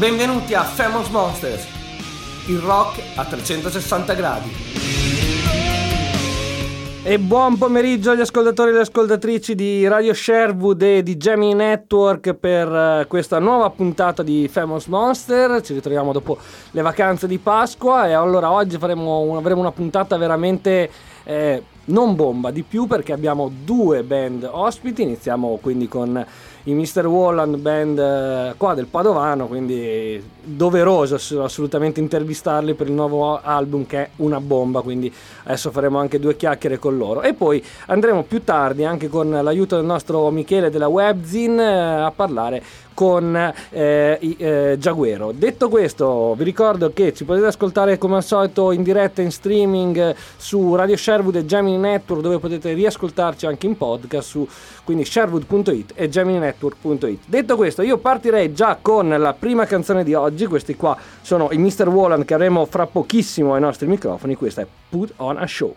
Benvenuti a Famous Monsters, il rock a 360 gradi. E buon pomeriggio agli ascoltatori e alle ascoltatrici di Radio Sherwood e di Gemini Network per questa nuova puntata di Famous Monster. Ci ritroviamo dopo le vacanze di Pasqua e allora oggi avremo una puntata veramente non bomba, di più, perché abbiamo due band ospiti. Iniziamo quindi con i Mr. Walland, band qua del Padovano, quindi doveroso assolutamente intervistarli per il nuovo album che è una bomba, quindi adesso faremo anche due chiacchiere con loro e poi andremo più tardi anche con l'aiuto del nostro Michele della Webzine a parlare con Giaguero. Detto questo, vi ricordo che ci potete ascoltare come al solito in diretta in streaming su Radio Sherwood e Gemini Network, dove potete riascoltarci anche in podcast su quindi sherwood.it e gemininetwork.it. Detto questo, io partirei già con la prima canzone di oggi. Questi qua sono i Mr. Walland che avremo fra pochissimo ai nostri microfoni. Questa è Put on a Show.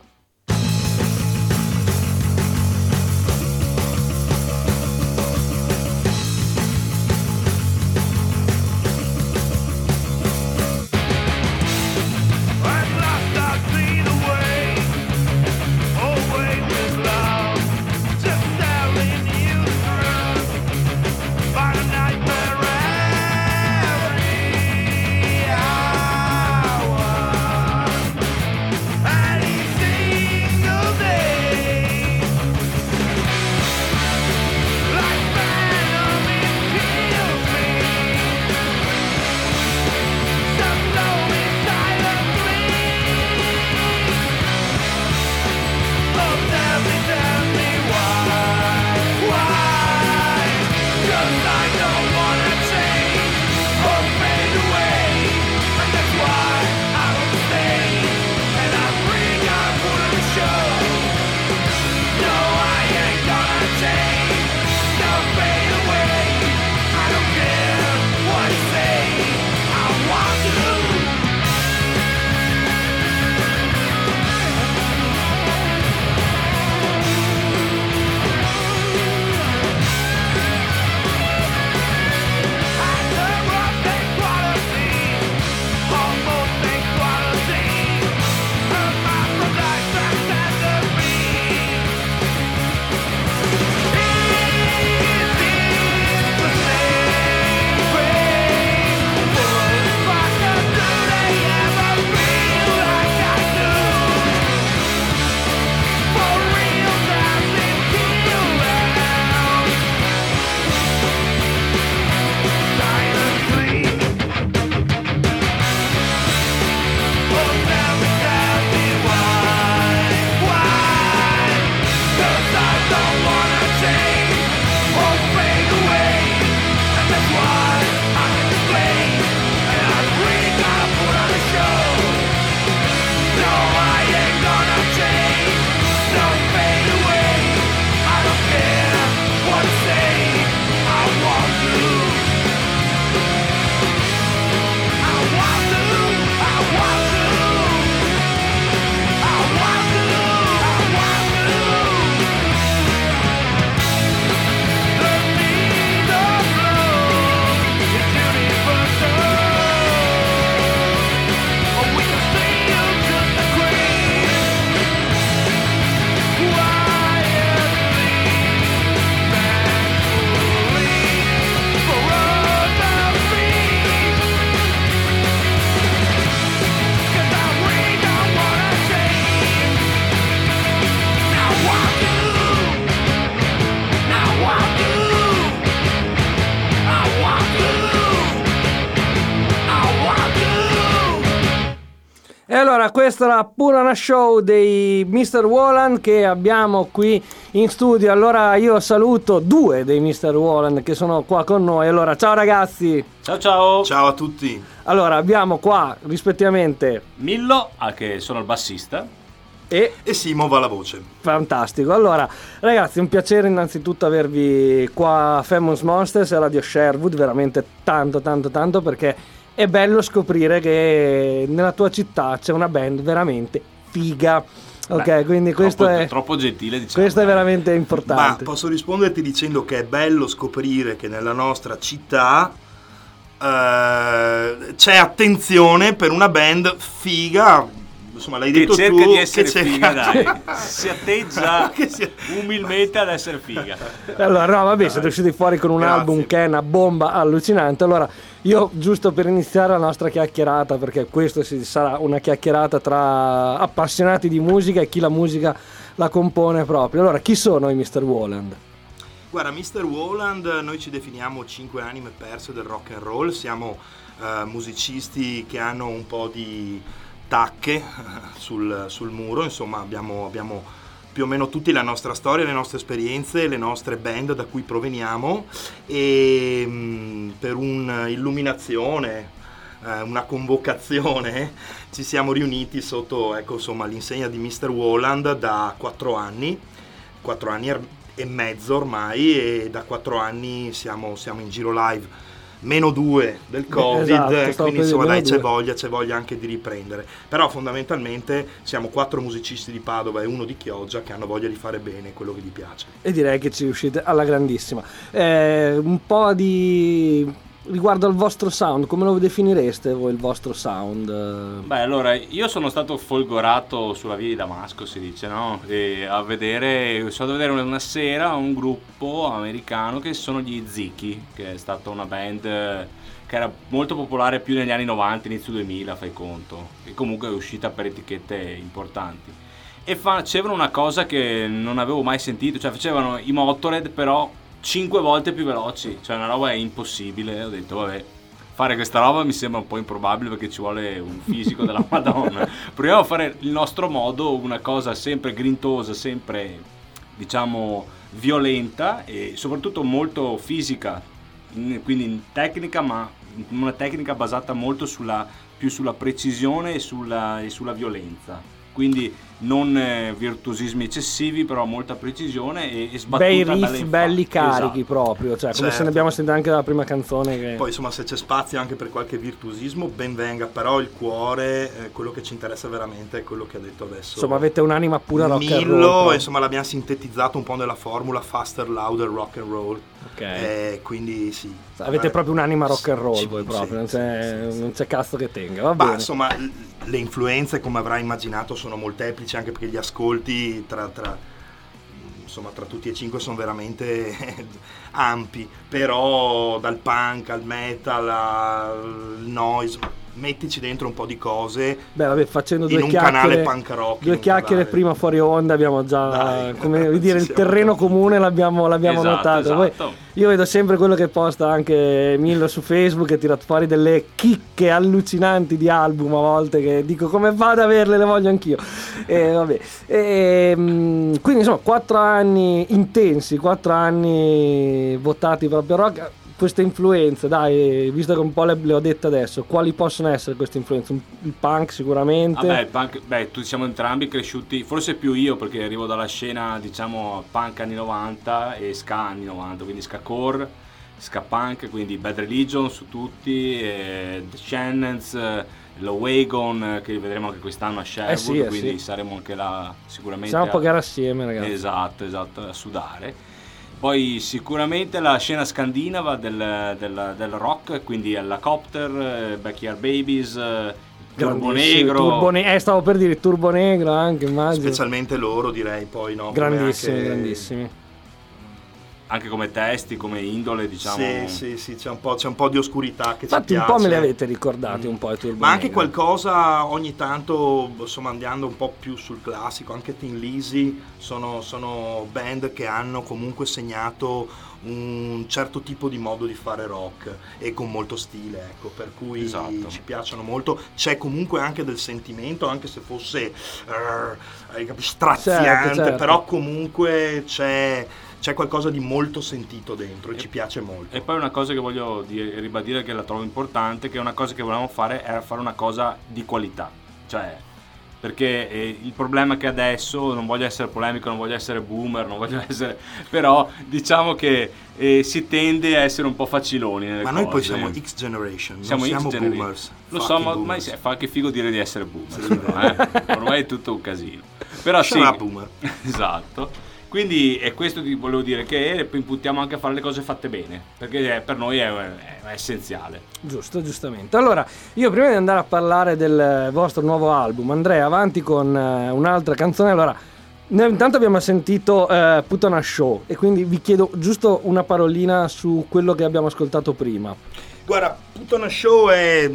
E allora questa era pure una show dei Mr. Walland che abbiamo qui in studio. Allora io saluto due dei Mr. Walland che sono qua con noi. Allora ciao ragazzi. Ciao ciao. Ciao a tutti. Allora abbiamo qua rispettivamente Millo, che sono il bassista, e Simo va la voce. Fantastico. Allora ragazzi, un piacere innanzitutto avervi qua a Famous Monsters e Radio Sherwood, veramente tanto perché è bello scoprire che nella tua città c'è una band veramente figa. Ok, quindi questo è troppo gentile, diciamo. Questo è veramente importante. Ma posso risponderti dicendo che è bello scoprire che nella nostra città C'è attenzione per una band figa, insomma l'hai detto tu, che cerca di essere che figa, dai, si atteggia che umilmente ad essere figa. Allora, no, vabbè, siete usciti fuori con un Grazie. album che è una bomba allucinante. Allora, io giusto per iniziare la nostra chiacchierata, perché questo sarà una chiacchierata tra appassionati di musica e chi la musica la compone proprio. Allora, chi sono i Mr. Woland? Guarda, Mr. Woland, noi ci definiamo 5 anime perse del rock and roll, siamo musicisti che hanno un po' di tacche sul muro, insomma abbiamo più o meno tutti la nostra storia, le nostre esperienze, le nostre band da cui proveniamo, e per un'illuminazione, una convocazione, ci siamo riuniti sotto, ecco, insomma, l'insegna di Mr. Woland da 4 anni e mezzo ormai, e da 4 anni siamo in giro live. -2 del Covid, esatto, quindi insomma dai, c'è -2. voglia anche di riprendere, però fondamentalmente siamo 4 musicisti di Padova e 1 di Chioggia che hanno voglia di fare bene quello che gli piace. E direi che ci riuscite alla grandissima. Un po' di riguardo al vostro sound, come lo definireste voi il vostro sound? Beh, allora, io sono stato folgorato sulla via di Damasco, si dice, no? E sono andato a vedere una sera un gruppo americano che sono gli Ziki, che è stata una band che era molto popolare più negli anni 90, inizio 2000, fai conto, e comunque è uscita per etichette importanti. E facevano una cosa che non avevo mai sentito, cioè facevano i Motörhead però 5 volte più veloci, cioè una roba impossibile. Ho detto vabbè, fare questa roba mi sembra un po' improbabile perché ci vuole un fisico della Madonna. Proviamo a fare il nostro modo, una cosa sempre grintosa, sempre diciamo violenta e soprattutto molto fisica, quindi in tecnica, ma una tecnica basata molto più sulla precisione e sulla violenza. Quindi non virtuosismi eccessivi, però molta precisione e sbattuta bei bella riff in belli faccia. carichi, Esatto. proprio, cioè come Certo. se ne abbiamo sentito anche dalla prima canzone che... Poi insomma, se c'è spazio anche per qualche virtuosismo ben venga, però il cuore, quello che ci interessa veramente è quello che ha detto adesso. Insomma, avete un'anima pura rock and roll. Millo, insomma l'abbiamo sintetizzato un po' nella formula faster, louder, rock and roll. Ok. Quindi sì. Avete proprio un'anima rock and roll Sì, voi sì, proprio, sì, non c'è cazzo che tenga, va Ma bene. insomma le influenze, come avrai immaginato, sono molteplici, anche perché gli ascolti tra tutti e 5 sono veramente ampi, però dal punk al metal al noise, mettici dentro un po' di cose. Beh, vabbè, facendo in due un chiacchiere, canale punk rock, due chiacchiere prima fuori onda abbiamo già, Dai, come dire, il ci siamo terreno capiti. comune l'abbiamo Esatto, notato. Poi esatto. io vedo sempre quello che posta anche Millo su Facebook, che tira fuori delle chicche allucinanti di album a volte, che dico come vado ad averle, le voglio anch'io. Vabbè. Quindi insomma 4 anni intensi, 4 anni votati proprio rock. Queste influenze, dai, visto che un po' le ho dette adesso, quali possono essere queste influenze? Il punk sicuramente. Vabbè, il punk, tutti siamo entrambi cresciuti, forse più io perché arrivo dalla scena, diciamo, punk anni 90 e ska anni 90, quindi ska core, ska punk, quindi Bad Religion su tutti, The Shannons, lo Wagon, che vedremo anche quest'anno a Sherwood, quindi sì. Saremo anche là sicuramente Siamo a pagare assieme, ragazzi. Esatto, a sudare. Poi sicuramente la scena scandinava del rock, quindi Helicopter, Backyard Babies, Turbo Negro. Stavo per dire Turbo Negro anche, immagino. Specialmente loro, direi, poi no? Grandissimi, anche... grandissimi. Anche come testi, come indole, diciamo. Sì, c'è un po' di oscurità che infatti ci piace. un po' me li avete ricordati un po' i Turbo Ma anche Negro. qualcosa ogni tanto, insomma, andando un po' più sul classico, anche Thin Lizzy sono band che hanno comunque segnato un certo tipo di modo di fare rock e con molto stile, ecco, per cui esatto. Ci piacciono molto. C'è comunque anche del sentimento, anche se fosse straziante, certo. però comunque c'è qualcosa di molto sentito dentro e ci piace molto. E poi una cosa che voglio ribadire, che la trovo importante, che una cosa che volevamo fare era fare una cosa di qualità, cioè perché il problema è che adesso, non voglio essere polemico, non voglio essere boomer, non voglio essere, però diciamo che si tende a essere un po' faciloni nelle ma cose. noi poi siamo X Generation, non siamo X-Generation. boomers. Lo so, ma ormai fa anche figo dire di essere boomer, ormai è tutto un casino. Però sì, boomer. esatto. Quindi è questo che volevo dire, che imputiamo anche a fare le cose fatte bene, perché per noi è essenziale. Giustamente. Allora, io prima di andare a parlare del vostro nuovo album, andrei avanti con un'altra canzone. Allora, noi intanto abbiamo sentito Put on a Show, e quindi vi chiedo giusto una parolina su quello che abbiamo ascoltato prima. Guarda, Put on a Show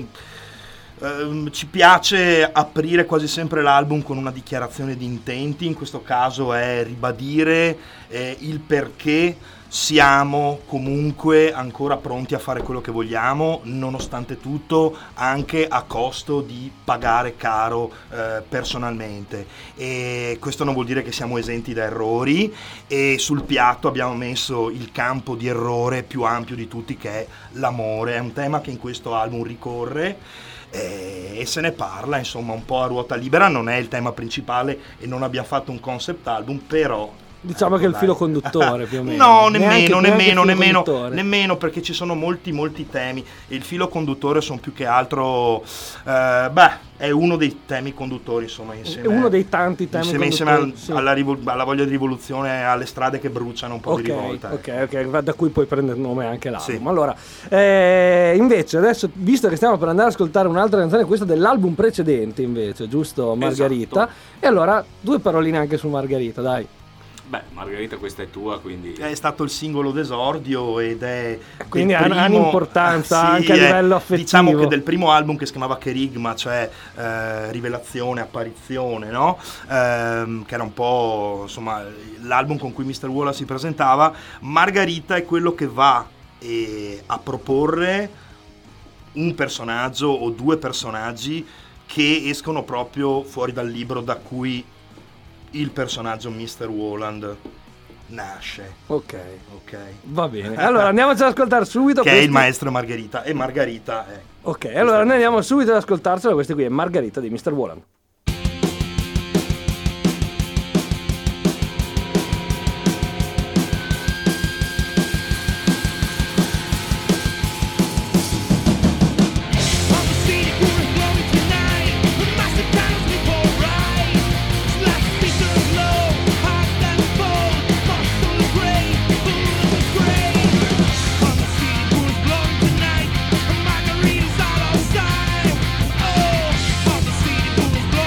ci piace aprire quasi sempre l'album con una dichiarazione di intenti. In questo caso è ribadire il perché siamo comunque ancora pronti a fare quello che vogliamo, nonostante tutto, anche a costo di pagare caro personalmente. E questo non vuol dire che siamo esenti da errori, e sul piatto abbiamo messo il campo di errore più ampio di tutti, che è l'amore. È un tema che in questo album ricorre e se ne parla insomma un po' a ruota libera. Non è il tema principale e non abbiamo fatto un concept album, però diciamo che è il filo condottore più o meno. No, nemmeno, perché ci sono molti temi, e il filo conduttore sono più che altro è uno dei temi conduttori, insomma, insieme, è uno dei tanti temi insieme sì, alla voglia di rivoluzione, alle strade che bruciano un po' di rivolta. Ok, da cui poi prende il nome anche l'album. Sì. Allora, invece adesso, visto che stiamo per andare ad ascoltare un'altra canzone, questa dell'album precedente invece, giusto, Margherita? Esatto. E allora due paroline anche su Margherita, dai. Beh, Margherita, questa è tua, quindi È stato il singolo d'esordio ed è quindi del ha un'importanza anche a livello affettivo. Diciamo che del primo album, che si chiamava Kerigma, cioè rivelazione, apparizione, no? Che era un po' insomma l'album con cui Mr. Wallace si presentava. Margherita è quello che va a proporre un personaggio o due personaggi che escono proprio fuori dal libro da cui il personaggio Mr. Woland nasce. Ok, va bene. Allora andiamoci ad ascoltare subito che è il maestro Margherita, e Margherita è... Ok, allora noi andiamo subito ad ascoltarcelo. Questa qui è Margherita di Mr. Woland. Margarita's all outside. Oh, all the city boys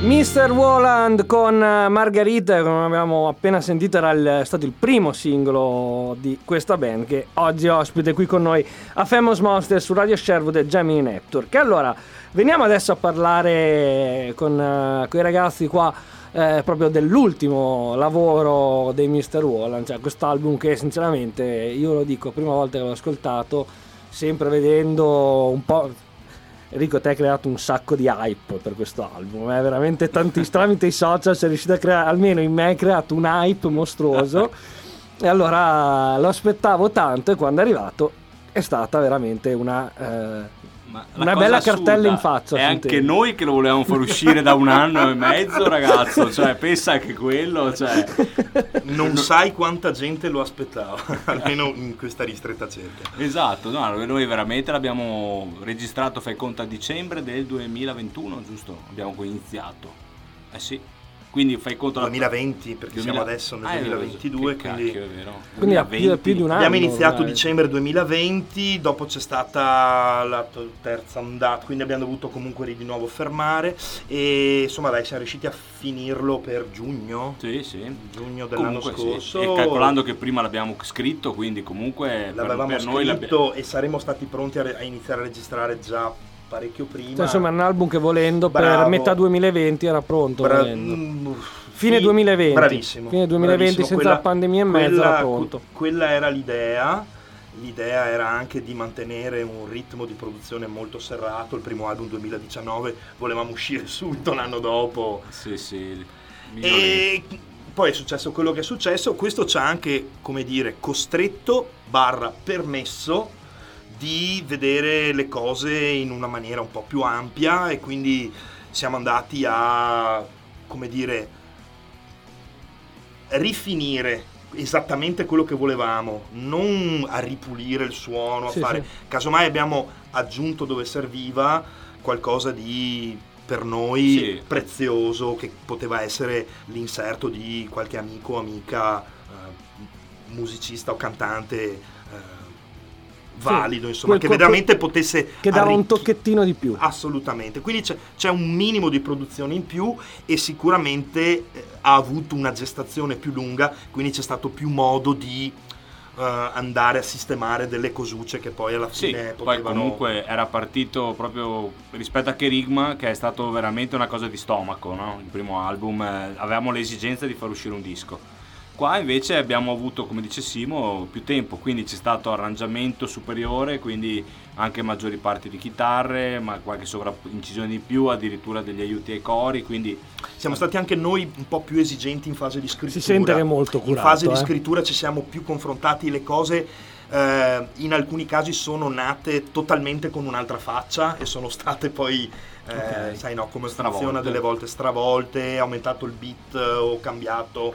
Mr. Woland con Margherita, come abbiamo appena sentito, era stato il primo singolo di questa band che oggi è ospite qui con noi a Famous Monster su Radio Sherwood e Gemini Network. Allora, veniamo adesso a parlare con i ragazzi qua proprio dell'ultimo lavoro dei Mr. Woland, cioè quest'album che sinceramente, io lo dico, prima volta che l'ho ascoltato, sempre vedendo un po'... Enrico, te hai creato un sacco di hype per questo album, veramente tramite i social sei riuscito a creare, almeno in me hai creato un hype mostruoso e allora lo aspettavo tanto e quando è arrivato è stata veramente una bella cartella in faccia. È anche noi che lo volevamo far uscire da 1 anno e mezzo, ragazzo, cioè pensa che quello, cioè... Non sai quanta gente lo aspettava, almeno in questa ristretta cerchia. Esatto, no, noi veramente l'abbiamo registrato, fai conto, a dicembre del 2021, giusto? Abbiamo iniziato. Sì. Quindi fai conto 2020, perché siamo adesso nel 2022, quindi cacchio, è vero. Quindi ha più di un anno. Abbiamo iniziato dicembre 2020, dopo c'è stata la terza ondata, quindi abbiamo dovuto comunque di nuovo fermare e insomma dai, siamo riusciti a finirlo per giugno. Sì. Giugno dell'anno scorso. Sì. E calcolando che prima l'abbiamo scritto, quindi comunque l'avevamo per noi scritto e saremo stati pronti a iniziare a registrare già parecchio prima. Cioè, insomma, un album che volendo per metà 2020 era pronto. Fine 2020. Bravissimo. Fine 2020 senza la pandemia e mezzo era pronto. Quella era l'idea. L'idea era anche di mantenere un ritmo di produzione molto serrato. Il primo album 2019 volevamo uscire subito l'anno dopo. Sì. E poi è successo quello che è successo. Questo ci ha anche, come dire, costretto / permesso di vedere le cose in una maniera un po' più ampia e quindi siamo andati a, come dire, rifinire esattamente quello che volevamo, non a ripulire il suono, a fare. Casomai abbiamo aggiunto dove serviva qualcosa di per noi prezioso, che poteva essere l'inserto di qualche amico o amica musicista o cantante valido, insomma, che veramente potesse, che dava un tocchettino di più. Assolutamente, quindi c'è un minimo di produzione in più e sicuramente ha avuto una gestazione più lunga, quindi c'è stato più modo di andare a sistemare delle cosucce che poi alla fine potevano... Poi comunque era partito proprio rispetto a Kerigma, che è stato veramente una cosa di stomaco, no? Il primo album, avevamo l'esigenza di far uscire un disco. Qua invece abbiamo avuto, come dice Simo, più tempo, quindi c'è stato arrangiamento superiore, quindi anche maggiori parti di chitarre, ma qualche sovraincisione di più, addirittura degli aiuti ai cori, quindi... Siamo stati anche noi un po' più esigenti in fase di scrittura. Si sente che è molto curato. In fase di scrittura ci siamo più confrontati, le cose in alcuni casi sono nate totalmente con un'altra faccia e sono state poi... sai no, come funziona delle volte stravolte, aumentato il beat o cambiato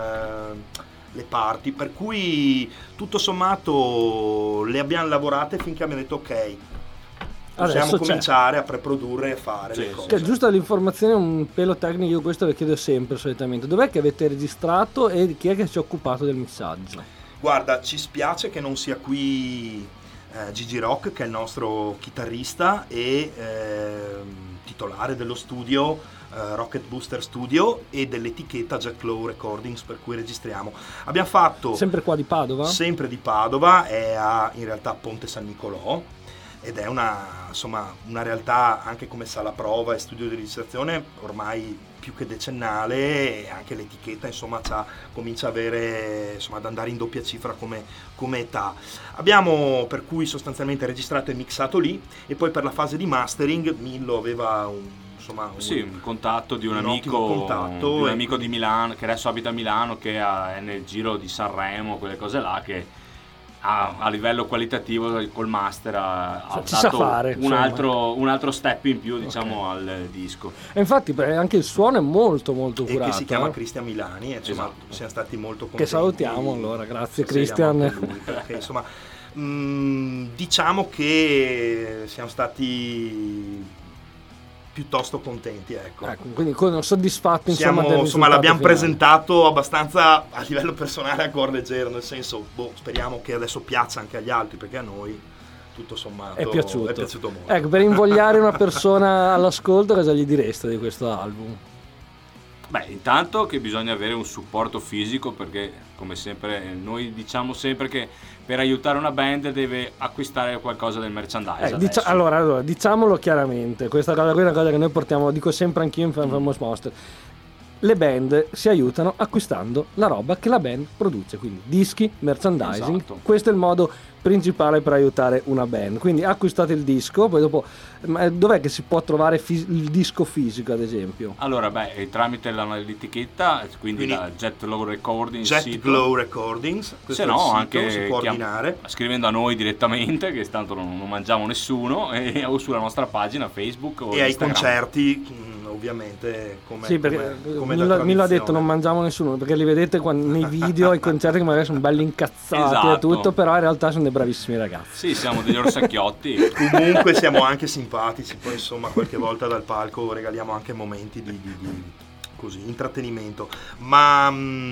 le parti, per cui tutto sommato le abbiamo lavorate finché abbiamo detto ok, possiamo adesso cominciare a preprodurre e fare le cose. Che giusto l'informazione un pelo tecnico, io questo lo chiedo sempre solitamente, dov'è che avete registrato e chi è che si è occupato del missaggio? Guarda, ci spiace che non sia qui Gigi Rock, che è il nostro chitarrista e titolare dello studio Rocket Booster Studio e dell'etichetta Jack Lowe Recordings, per cui registriamo. Abbiamo fatto sempre qua di Padova? Sempre di Padova, è in realtà Ponte San Nicolò ed è una realtà anche come sala prova e studio di registrazione ormai più che decennale, e anche l'etichetta insomma comincia a avere, insomma, ad andare in doppia cifra come età. Abbiamo per cui sostanzialmente registrato e mixato lì, e poi per la fase di mastering Millo aveva un contatto di un amico di Milano, che adesso abita a Milano, che è nel giro di Sanremo, quelle cose là, che a livello qualitativo col master ha dato un altro step in più, diciamo, al disco. E infatti anche il suono è molto molto curato, e che si chiama Cristian Milani, insomma, siamo stati molto contenti, che salutiamo allora, grazie Cristian, perché insomma diciamo che siamo stati piuttosto contenti, ecco, quindi soddisfatti, insomma, l'abbiamo presentato abbastanza a livello personale a cuor leggero, nel senso, speriamo che adesso piaccia anche agli altri, perché a noi tutto sommato è piaciuto molto. Ecco, per invogliare una persona all'ascolto, cosa gli direste di questo album? Beh, intanto che bisogna avere un supporto fisico, perché come sempre noi diciamo sempre che per aiutare una band deve acquistare qualcosa del merchandise. Allora, diciamolo chiaramente, questa cosa qui è una cosa che noi portiamo, dico sempre anch'io in Famous Monster. Le band si aiutano acquistando la roba che la band produce, quindi dischi, merchandising. Esatto. Questo è il modo principale per aiutare una band. Quindi acquistate il disco, poi dopo dov'è che si può trovare il disco fisico, ad esempio? Allora, tramite l'etichetta, quindi la Jet Glow Recordings, Glow Recordings, se no anche si può ordinare scrivendo a noi direttamente, che tanto non mangiamo nessuno, o sulla nostra pagina Facebook o e Instagram. ai concerti ovviamente come Milo ha detto non mangiamo nessuno, perché li vedete nei video ai concerti che magari sono belli incazzati, esatto. E tutto, però in realtà sono dei bravissimi ragazzi. Sì, siamo degli orsacchiotti. Comunque siamo anche simpatici, poi insomma qualche volta dal palco regaliamo anche momenti di così intrattenimento. Ma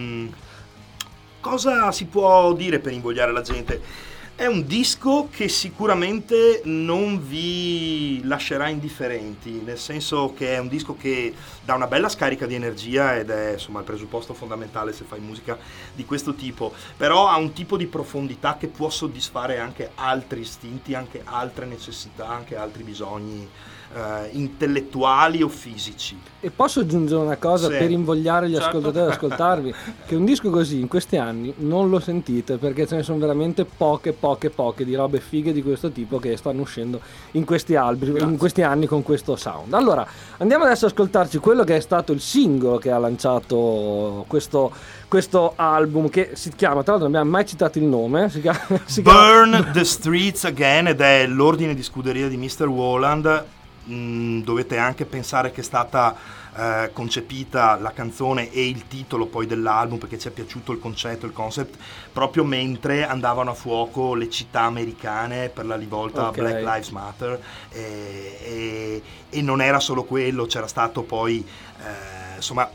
cosa si può dire per invogliare la gente? È un disco che sicuramente non vi lascerà indifferenti, nel senso che è un disco che dà una bella scarica di energia ed è insomma il presupposto fondamentale se fai musica di questo tipo, però ha un tipo di profondità che può soddisfare anche altri istinti, anche altre necessità, anche altri bisogni intellettuali o fisici. E posso aggiungere una cosa per invogliare gli ascoltatori ad ascoltarvi, che un disco così in questi anni non lo sentite, perché ce ne sono veramente poche di robe fighe di questo tipo che stanno uscendo in questi album, in questi anni con questo sound. Allora andiamo adesso ad ascoltarci quello che è stato il singolo che ha lanciato questo album, che si chiama, tra l'altro non abbiamo mai citato il nome, si chiama Burn the Streets Again, ed è l'ordine di scuderia di Mr. Woland. Dovete anche pensare che è stata concepita la canzone e il titolo poi dell'album, perché ci è piaciuto il concetto, il concept, proprio mentre andavano a fuoco le città americane per la rivolta Black Lives Matter, e non era solo quello, c'era stato poi insomma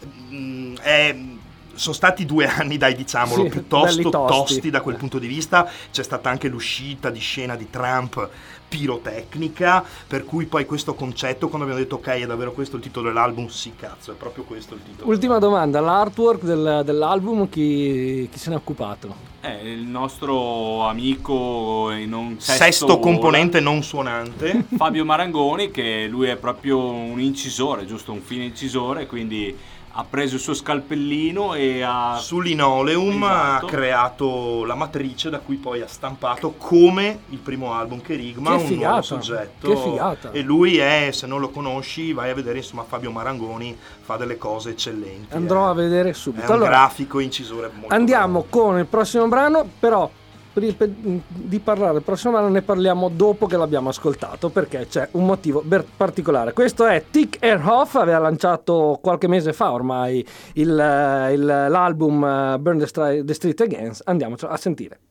sono stati 2 anni, diciamolo, piuttosto tosti da quel punto di vista. C'è stata anche l'uscita di scena di Trump pirotecnica, per cui poi questo concetto, quando abbiamo detto ok, è davvero questo il titolo dell'album, sì cazzo, è proprio questo il titolo. Ultima domanda, l'artwork dell'album chi se ne è occupato? Il nostro amico in un sesto componente non suonante Fabio Marangoni, che lui è proprio un incisore, giusto, un fine incisore, quindi ha preso il suo scalpellino e su linoleum ha creato la matrice da cui poi ha stampato, come il primo album Kerygma, un nuovo soggetto. Che figata! E lui è, se non lo conosci, vai a vedere, insomma, Fabio Marangoni fa delle cose eccellenti. Andrò a vedere subito. È un grafico incisore molto andiamo bravo. Con il prossimo brano, però di parlare del prossimo brano ne parliamo dopo che l'abbiamo ascoltato, perché c'è un motivo particolare. Questo è Tick Erhoff, aveva lanciato qualche mese fa ormai l'album Burn the Street Again. Andiamoci a sentire.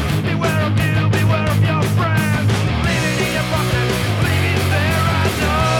Beware of your friends, leave it in your pocket, leave it there, I know.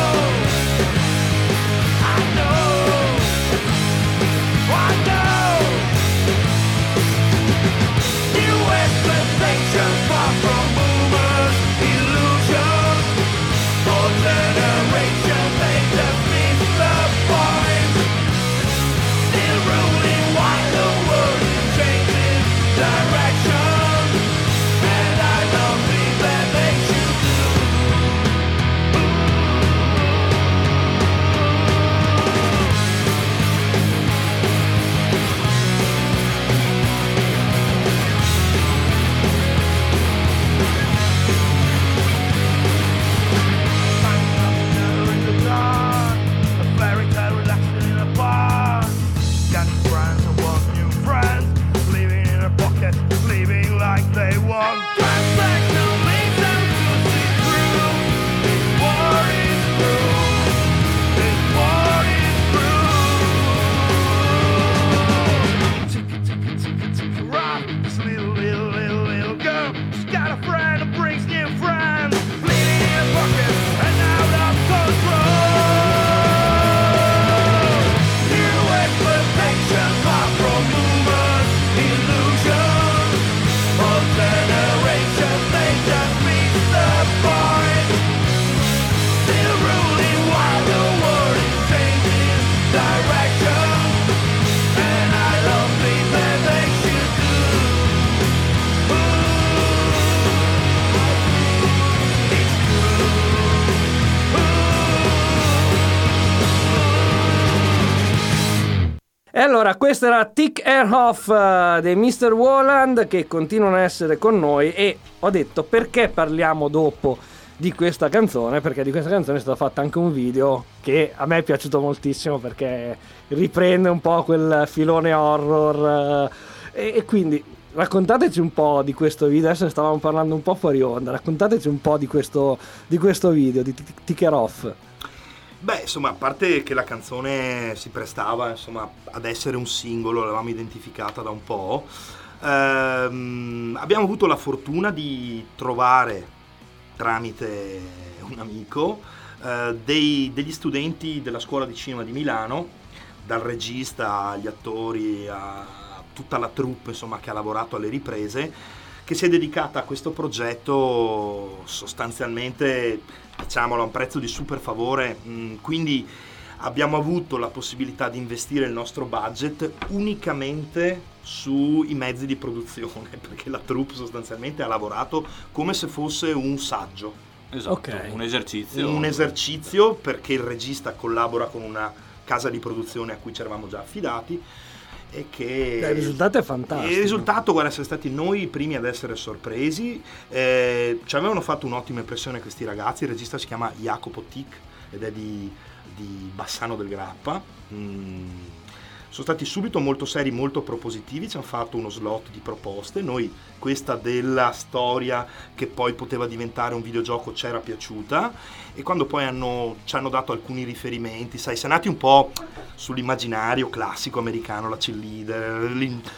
Allora, questo era Tick Air Off dei Mr. Woland, che continuano a essere con noi, e ho detto perché parliamo dopo di questa canzone, perché di questa canzone è stato fatto anche un video che a me è piaciuto moltissimo, perché riprende un po' quel filone horror, e quindi raccontateci un po' di questo video. Adesso ne stavamo parlando un po' fuori onda, raccontateci un po' di questo video di Tick Air Off. Beh, insomma, a parte che la canzone si prestava, insomma, ad essere un singolo, l'avevamo identificata da un po', abbiamo avuto la fortuna di trovare, tramite un amico, degli studenti della scuola di cinema di Milano, dal regista agli attori a tutta la troupe, insomma, che ha lavorato alle riprese, che si è dedicata a questo progetto sostanzialmente, diciamolo, a un prezzo di super favore. Quindi abbiamo avuto la possibilità di investire il nostro budget unicamente sui mezzi di produzione, perché la troupe sostanzialmente ha lavorato come se fosse un saggio. Esatto, Okay. un esercizio. Un esercizio, perché il regista collabora con una casa di produzione a cui ci eravamo già affidati, e che Il risultato è fantastico. il risultato, guarda, siamo stati noi i primi ad essere sorpresi. Ci avevano fatto un'ottima impressione questi ragazzi. Il regista si chiama Jacopo Tic ed è di Bassano del Grappa. Sono stati subito molto seri, molto propositivi, ci hanno fatto uno slot di proposte. Noi questa della storia che poi poteva diventare un videogioco c'era piaciuta, e quando poi ci hanno dato alcuni riferimenti, sai, siamo nati un po' sull'immaginario classico americano, la cheerleader,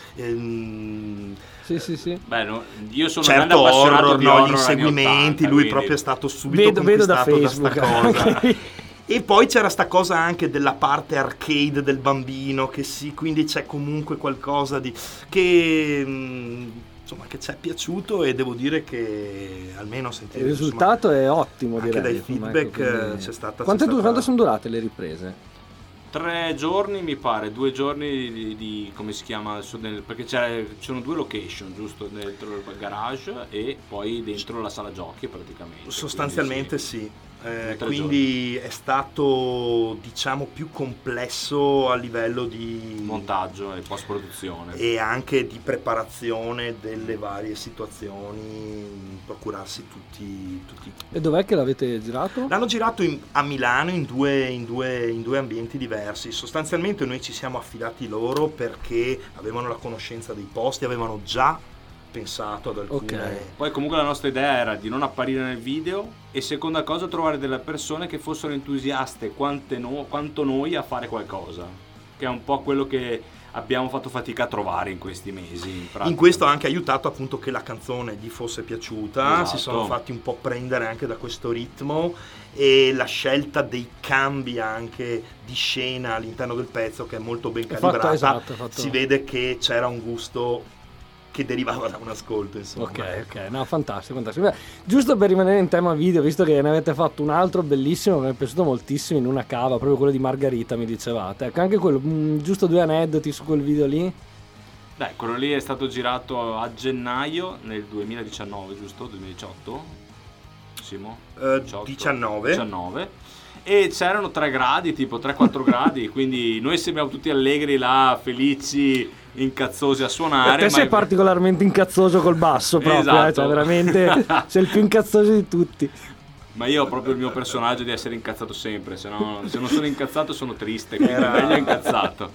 Sì. Beh, no, io sono un grande certo appassionato horror, di no, horror gli anni inseguimenti, 80, lui quindi proprio è stato subito Vedo da conquistato da Facebook. sta cosa. Ok. E poi c'era sta cosa anche della parte arcade del bambino, che sì, quindi c'è comunque qualcosa di che insomma che ci è piaciuto, e devo dire che almeno sentire Il risultato è ottimo, anche direi. dai insomma, feedback, quindi- c'è stata Quanto sono durate le riprese? 3 giorni mi pare, 2 giorni di come si chiama, perché ci sono 2 location, giusto, dentro il garage e poi dentro la sala giochi praticamente. sostanzialmente Quindi sì. 3 Quindi è stato, diciamo, più complesso a livello di montaggio e post produzione. e anche di preparazione delle varie situazioni, procurarsi tutti. E dov'è che l'avete girato? L'hanno girato a Milano in due ambienti diversi. Sostanzialmente noi ci siamo affidati loro perché avevano la conoscenza dei posti, avevano già pensato ad alcune. Ok. Poi comunque la nostra idea era di non apparire nel video, e seconda cosa trovare delle persone che fossero entusiaste quanto noi a fare qualcosa, che è un po' quello che abbiamo fatto fatica a trovare in questi mesi. In questo ha anche aiutato appunto che la canzone gli fosse piaciuta, Esatto. Si sono fatti un po' prendere anche da questo ritmo, e la scelta dei cambi anche di scena all'interno del pezzo, che è molto ben È fatto, calibrata, esatto, è fatto. si vede che c'era un gusto che derivava da un ascolto, insomma. Ok, no, fantastico. Beh, giusto per rimanere in tema video, visto che ne avete fatto un altro bellissimo che mi è piaciuto moltissimo, in una cava, proprio quello di Margherita, mi dicevate. Ecco, anche quello, giusto 2 aneddoti su quel video lì. Beh, quello lì è stato girato a gennaio nel 2019, giusto? 2018? Simo? 19. E c'erano 3 gradi, tipo 3-4 gradi, quindi noi sembriamo tutti allegri là, felici, incazzosi a suonare. Te sei particolarmente incazzoso col basso proprio, Esatto. cioè veramente sei il più incazzoso di tutti. Ma io ho proprio il mio personaggio di essere incazzato sempre, se non sono incazzato sono triste, quindi è meglio incazzato.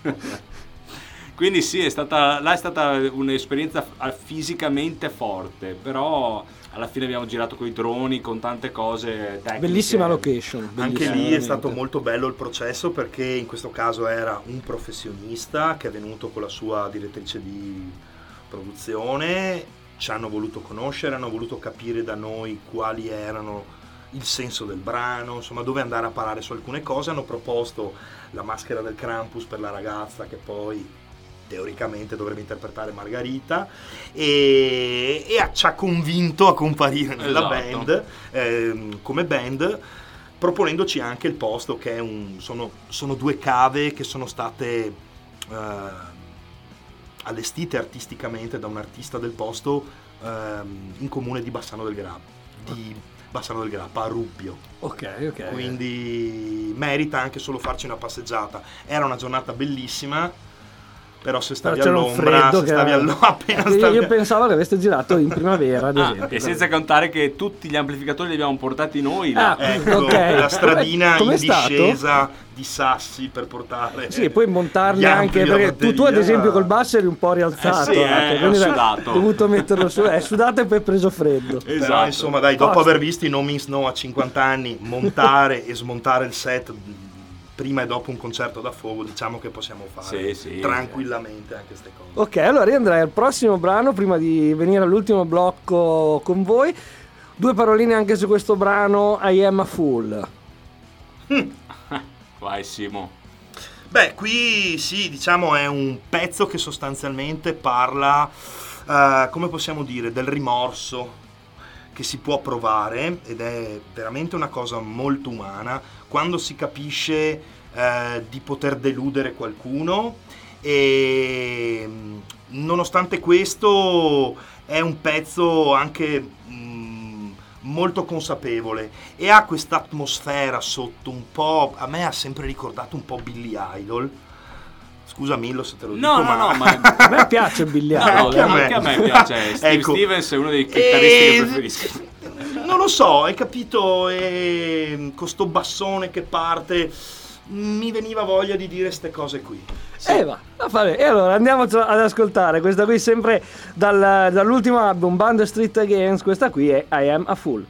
Quindi sì, è stata un'esperienza fisicamente forte, però alla fine abbiamo girato con i droni, con tante cose tecniche. Bellissima location. Anche bellissima, lì è veramente. stato molto bello il processo, perché in questo caso era un professionista che è venuto con la sua direttrice di produzione, ci hanno voluto conoscere, hanno voluto capire da noi quali erano il senso del brano, insomma dove andare a parare su alcune cose. Hanno proposto la maschera del Krampus per la ragazza che poi teoricamente dovrebbe interpretare Margherita, e ci ha convinto a comparire nella Esatto. band, come band, proponendoci anche il posto, che è sono 2 cave che sono state allestite artisticamente da un artista del posto, in comune di Bassano del Grappa, a Rubbio. Ok. Quindi merita anche solo farci una passeggiata. Era una giornata bellissima, Però se stavi Però c'era un all'ombra, freddo se che stavi era- appena io stavi... pensavo che aveste girato in primavera, ad esempio. E senza contare che tutti gli amplificatori li abbiamo portati noi là. Ecco, Ok. la stradina Com'è in stato? discesa di sassi per portare... Sì, e poi montarli gli ampi, anche la perché tu ad batteria. esempio col basso eri un po' rialzato, sì, anche, ho quindi hai sudato. dovuto metterlo su, è sudato e poi hai preso freddo. Esatto. Però insomma dai, dopo Basta. aver visto i No Means No a 50 anni, montare e smontare il set prima e dopo un concerto da fuoco, diciamo che possiamo fare Sì, tranquillamente anche queste cose. Ok, allora io andrei al prossimo brano prima di venire all'ultimo blocco con voi. 2 paroline anche su questo brano, I Am a Fool. Vai Simo. Beh, qui sì, diciamo è un pezzo che sostanzialmente parla, come possiamo dire, del rimorso che si può provare, ed è veramente una cosa molto umana, quando si capisce di poter deludere qualcuno, e nonostante questo è un pezzo anche molto consapevole e ha questa atmosfera sotto un po', a me ha sempre ricordato un po' Billy Idol. Scusa Millo se te lo dico, No, ma A me piace il biliardo. anche a me piace. Steve Ecco. Stevens è uno dei chitarristi che preferisco. Non lo so, hai capito? Con sto bassone che parte, mi veniva voglia di dire ste cose qui. E allora andiamo ad ascoltare questa qui sempre dall'ultimo album Band Street Against. Questa qui è I Am a Fool.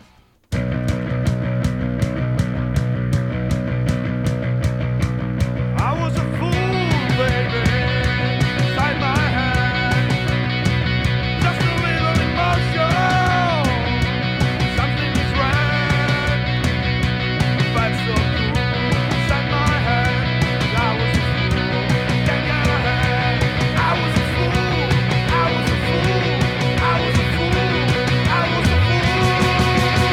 I was a fool, baby, inside my head. Just a little emotion, something is right. But so cool, inside my head. I was a fool, can't get ahead. I was a fool, I was a fool, I was a fool, I was a fool.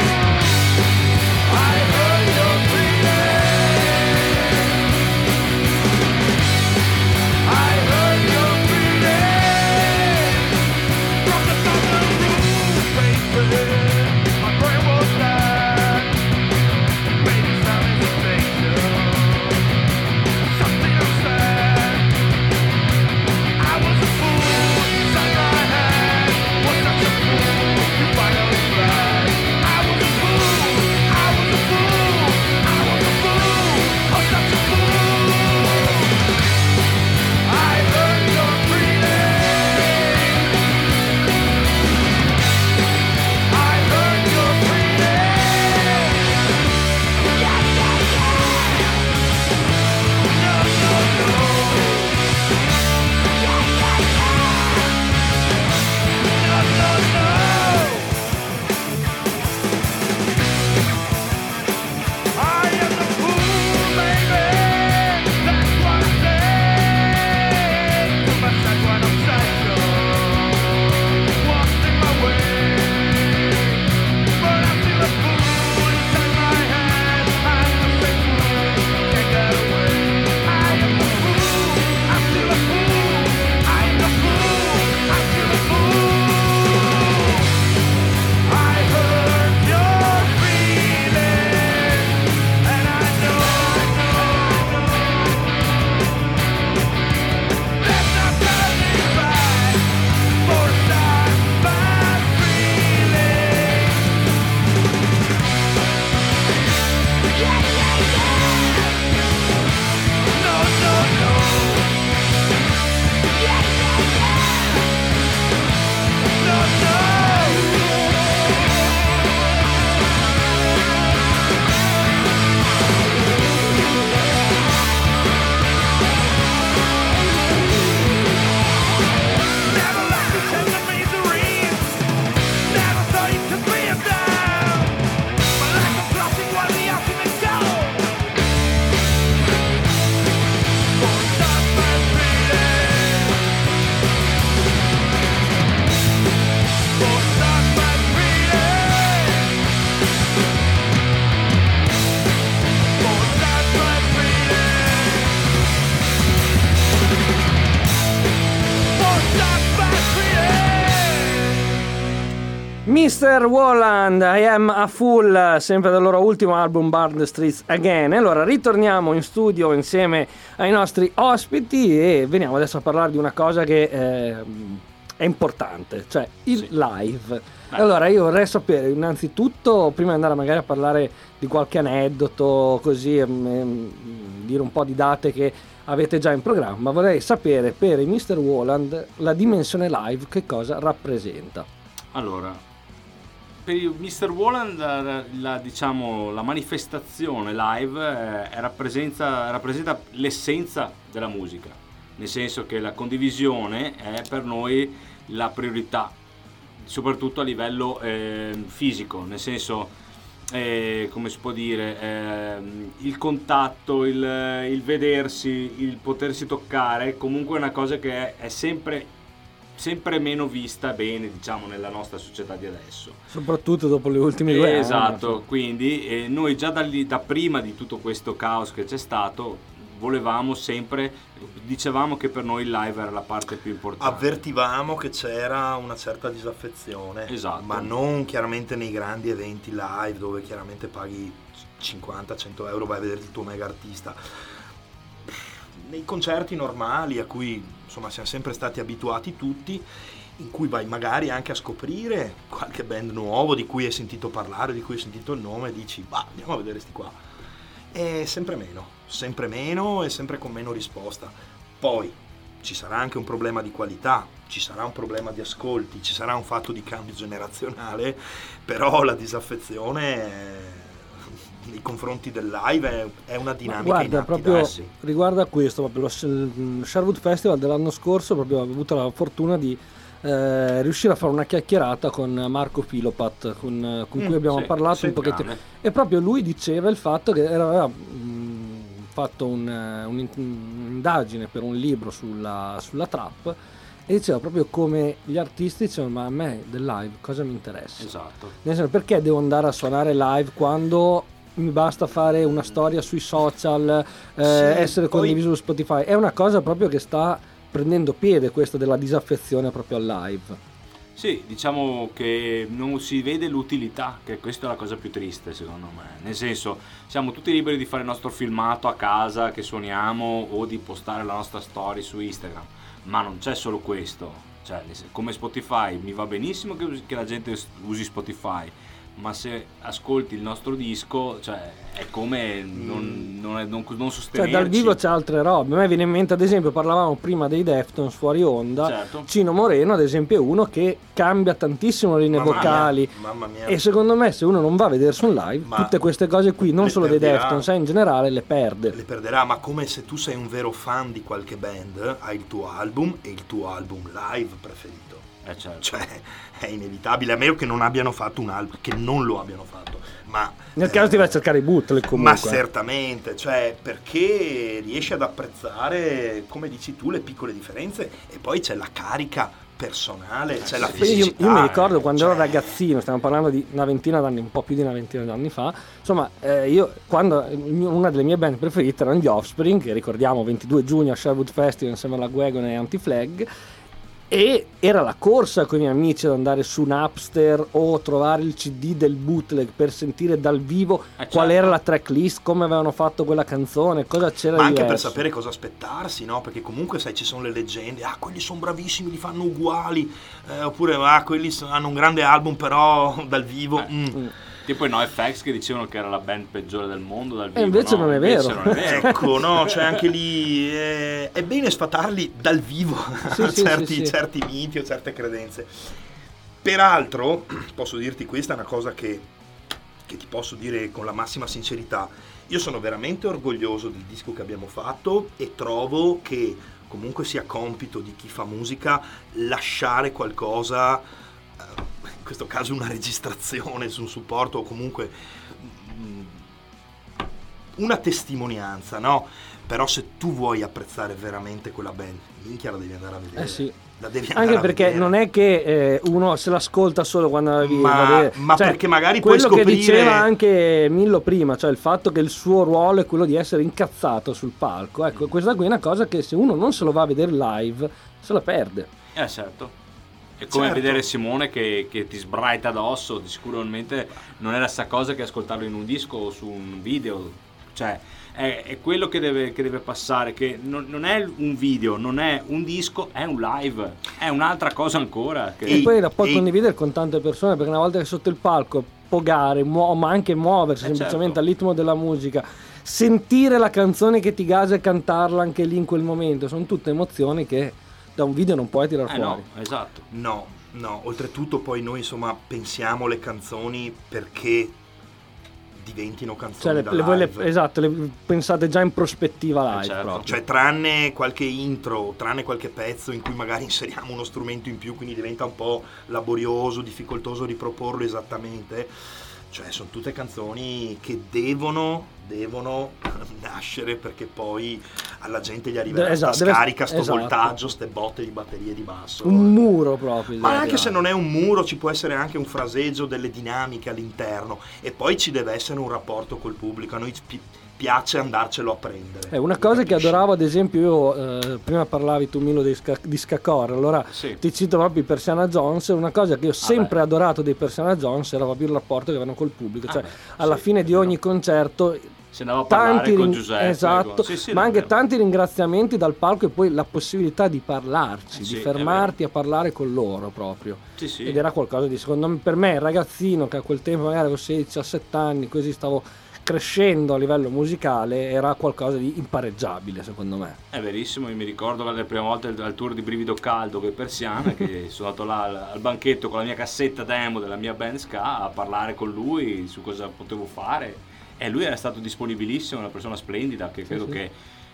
Mr. Woland, I Am a Fool, sempre del loro ultimo album Burn the Streets Again. Allora ritorniamo in studio insieme ai nostri ospiti e veniamo adesso a parlare di una cosa che è importante, cioè il live. Allora io vorrei sapere innanzitutto, prima di andare magari a parlare di qualche aneddoto così, dire un po' di date che avete già in programma, vorrei sapere per il Mr. Woland la dimensione live che cosa rappresenta. Allora, per il Mr. Woland la manifestazione live rappresenta l'essenza della musica, nel senso che la condivisione è per noi la priorità, soprattutto a livello fisico, nel senso come si può dire, il contatto, il vedersi, il potersi toccare, comunque è una cosa che è sempre meno vista bene, diciamo, nella nostra società di adesso, soprattutto dopo le ultime 2 anni. Esatto, quindi noi già da prima di tutto questo caos che c'è stato dicevamo che per noi il live era la parte più importante. Avvertivamo che c'era una certa disaffezione, esatto, ma non chiaramente nei grandi eventi live dove chiaramente paghi 50-100 euro, vai a vedere il tuo mega artista. Nei concerti normali a cui insomma siamo sempre stati abituati tutti, in cui vai magari anche a scoprire qualche band nuovo di cui hai sentito parlare, di cui hai sentito il nome, e dici andiamo a vedere sti qua, e sempre meno e sempre con meno risposta. Poi ci sarà anche un problema di qualità, ci sarà un problema di ascolti, ci sarà un fatto di cambio generazionale, però la disaffezione nei confronti del live è una dinamica in atti proprio diversi. Riguardo a questo, proprio lo Sherwood Festival dell'anno scorso, proprio ho avuto la fortuna di riuscire a fare una chiacchierata con Marco Filopat, con cui abbiamo parlato un pochettino, e proprio lui diceva il fatto che aveva fatto un'indagine per un libro sulla trap, e diceva proprio come gli artisti dicevano: ma a me del live cosa mi interessa? Esatto. Nel senso, perché devo andare a suonare live quando mi basta fare una storia sui social, essere condiviso su Spotify? È una cosa proprio che sta prendendo piede, questa della disaffezione proprio al live. Sì, diciamo che non si vede l'utilità, che questa è la cosa più triste secondo me, nel senso, siamo tutti liberi di fare il nostro filmato a casa che suoniamo o di postare la nostra story su Instagram, ma non c'è solo questo, cioè come Spotify mi va benissimo che la gente usi Spotify, ma se ascolti il nostro disco, cioè è come non sostenerci. Cioè dal vivo c'è altre robe. A me viene in mente, ad esempio, parlavamo prima dei Deftones fuori onda, certo. Cino Moreno ad esempio è uno che cambia tantissimo le linee vocali, mamma mia. E secondo me se uno non va a vedersi un live, tutte queste cose qui, non solo dei Deftones, in generale le perderà, ma come se tu sei un vero fan di qualche band, hai il tuo album e il tuo album live preferito. Certo. Cioè è inevitabile, a meno che non abbiano fatto un album, che non lo abbiano fatto, ma nel caso ti vai a cercare i bootleg comunque. Ma certamente, cioè perché riesci ad apprezzare, come dici tu, le piccole differenze, e poi c'è la carica personale, c'è la fisicità. Io mi ricordo quando ero ragazzino, stiamo parlando di una ventina d'anni, un po' più di una ventina d'anni fa, insomma, io quando una delle mie band preferite erano gli Offspring, che ricordiamo 22 giugno a Sherwood Festival insieme alla Gwagon e Anti-Flag, e era la corsa con i miei amici ad andare su Napster o trovare il CD del bootleg per sentire dal vivo qual era la tracklist, come avevano fatto quella canzone, cosa c'era ma di anche diverso. per sapere cosa aspettarsi, no? Perché comunque sai, ci sono le leggende, quelli sono bravissimi, li fanno uguali, oppure quelli hanno un grande album però dal vivo tipo i NoFX che dicevano che era la band peggiore del mondo dal vivo, e invece non è vero. Ecco, no, cioè anche lì è bene sfatarli dal vivo, certi miti o certe credenze. Peraltro posso dirti, questa è una cosa che ti posso dire con la massima sincerità: io sono veramente orgoglioso del disco che abbiamo fatto e trovo che comunque sia compito di chi fa musica lasciare qualcosa, in questo caso una registrazione su un supporto o comunque una testimonianza, no? Però se tu vuoi apprezzare veramente quella band, minchia, la devi andare a vedere. Sì. La devi andare anche a perché vedere. non è che uno se l'ascolta solo quando la vive, ma cioè, perché magari puoi quello scoprire, che diceva anche Millo prima, cioè il fatto che il suo ruolo è quello di essere incazzato sul palco. Ecco, questa qui è una cosa che se uno non se lo va a vedere live se la perde. Certo. È come Certo. vedere Simone che ti sbraita addosso, sicuramente non è la stessa cosa che ascoltarlo in un disco o su un video, cioè è quello che deve passare, che non è un video, non è un disco, è un live, è un'altra cosa ancora. E poi la puoi condividere con tante persone, perché una volta che sotto il palco pogare, ma anche muoversi semplicemente certo. al ritmo della musica, sentire la canzone che ti gasa e cantarla anche lì in quel momento, sono tutte emozioni che da un video non puoi tirar fuori. No, esatto. No, oltretutto poi noi insomma pensiamo le canzoni perché diventino canzoni da live. Esatto, le pensate già in prospettiva live, certo. proprio. Cioè tranne qualche intro, tranne qualche pezzo in cui magari inseriamo uno strumento in più, quindi diventa un po' laborioso, difficoltoso riproporlo esattamente, cioè sono tutte canzoni che devono nascere, perché poi alla gente gli arriverà sta scarica, sto voltaggio, ste botte di batterie di basso. Un muro proprio. Ma anche se non è un muro, ci può essere anche un fraseggio, delle dinamiche all'interno, e poi ci deve essere un rapporto col pubblico. A noi piace andarcelo a prendere. È una cosa che adoravo, ad esempio, io prima parlavi tu Milo di Scacor, allora Sì. ti cito proprio i Persiana Jones. Una cosa che io ho sempre adorato dei Persiana Jones era proprio il rapporto che avevano col pubblico, cioè alla fine di ogni concerto Si andava a parlare con Giuseppe. esatto, Sì, ma anche davvero. tanti ringraziamenti dal palco, e poi la possibilità di parlarci, Sì, di è fermarti a parlare con loro proprio. Sì, sì. Ed era qualcosa di, secondo me, per me, il ragazzino che a quel tempo magari avevo 16-17 anni, così stavo crescendo a livello musicale, era qualcosa di impareggiabile, secondo me. È verissimo, io mi ricordo la prima volta al tour di Brivido Caldo con i Persiana, che sono andato là al banchetto con la mia cassetta demo della mia band ska a parlare con lui su cosa potevo fare, e lui era stato disponibilissimo, una persona splendida, che credo che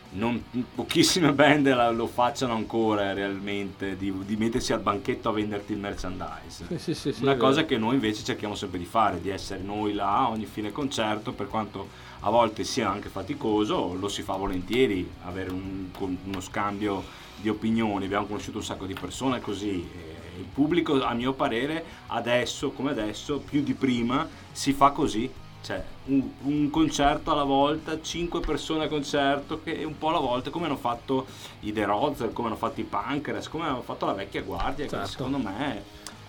pochissime band lo facciano ancora realmente, di mettersi al banchetto a venderti il merchandise. Sì, Una è cosa vero. che noi invece cerchiamo sempre di fare, di essere noi là a ogni fine concerto, per quanto a volte sia anche faticoso, lo si fa volentieri, avere uno scambio di opinioni. Abbiamo conosciuto un sacco di persone così, e il pubblico, a mio parere, adesso come adesso, più di prima, si fa così. Cioè un concerto alla volta, 5 persone a concerto, che un po' alla volta, come hanno fatto i The Rozer, come hanno fatto i Pancreas, come hanno fatto la vecchia guardia, Certo. che secondo me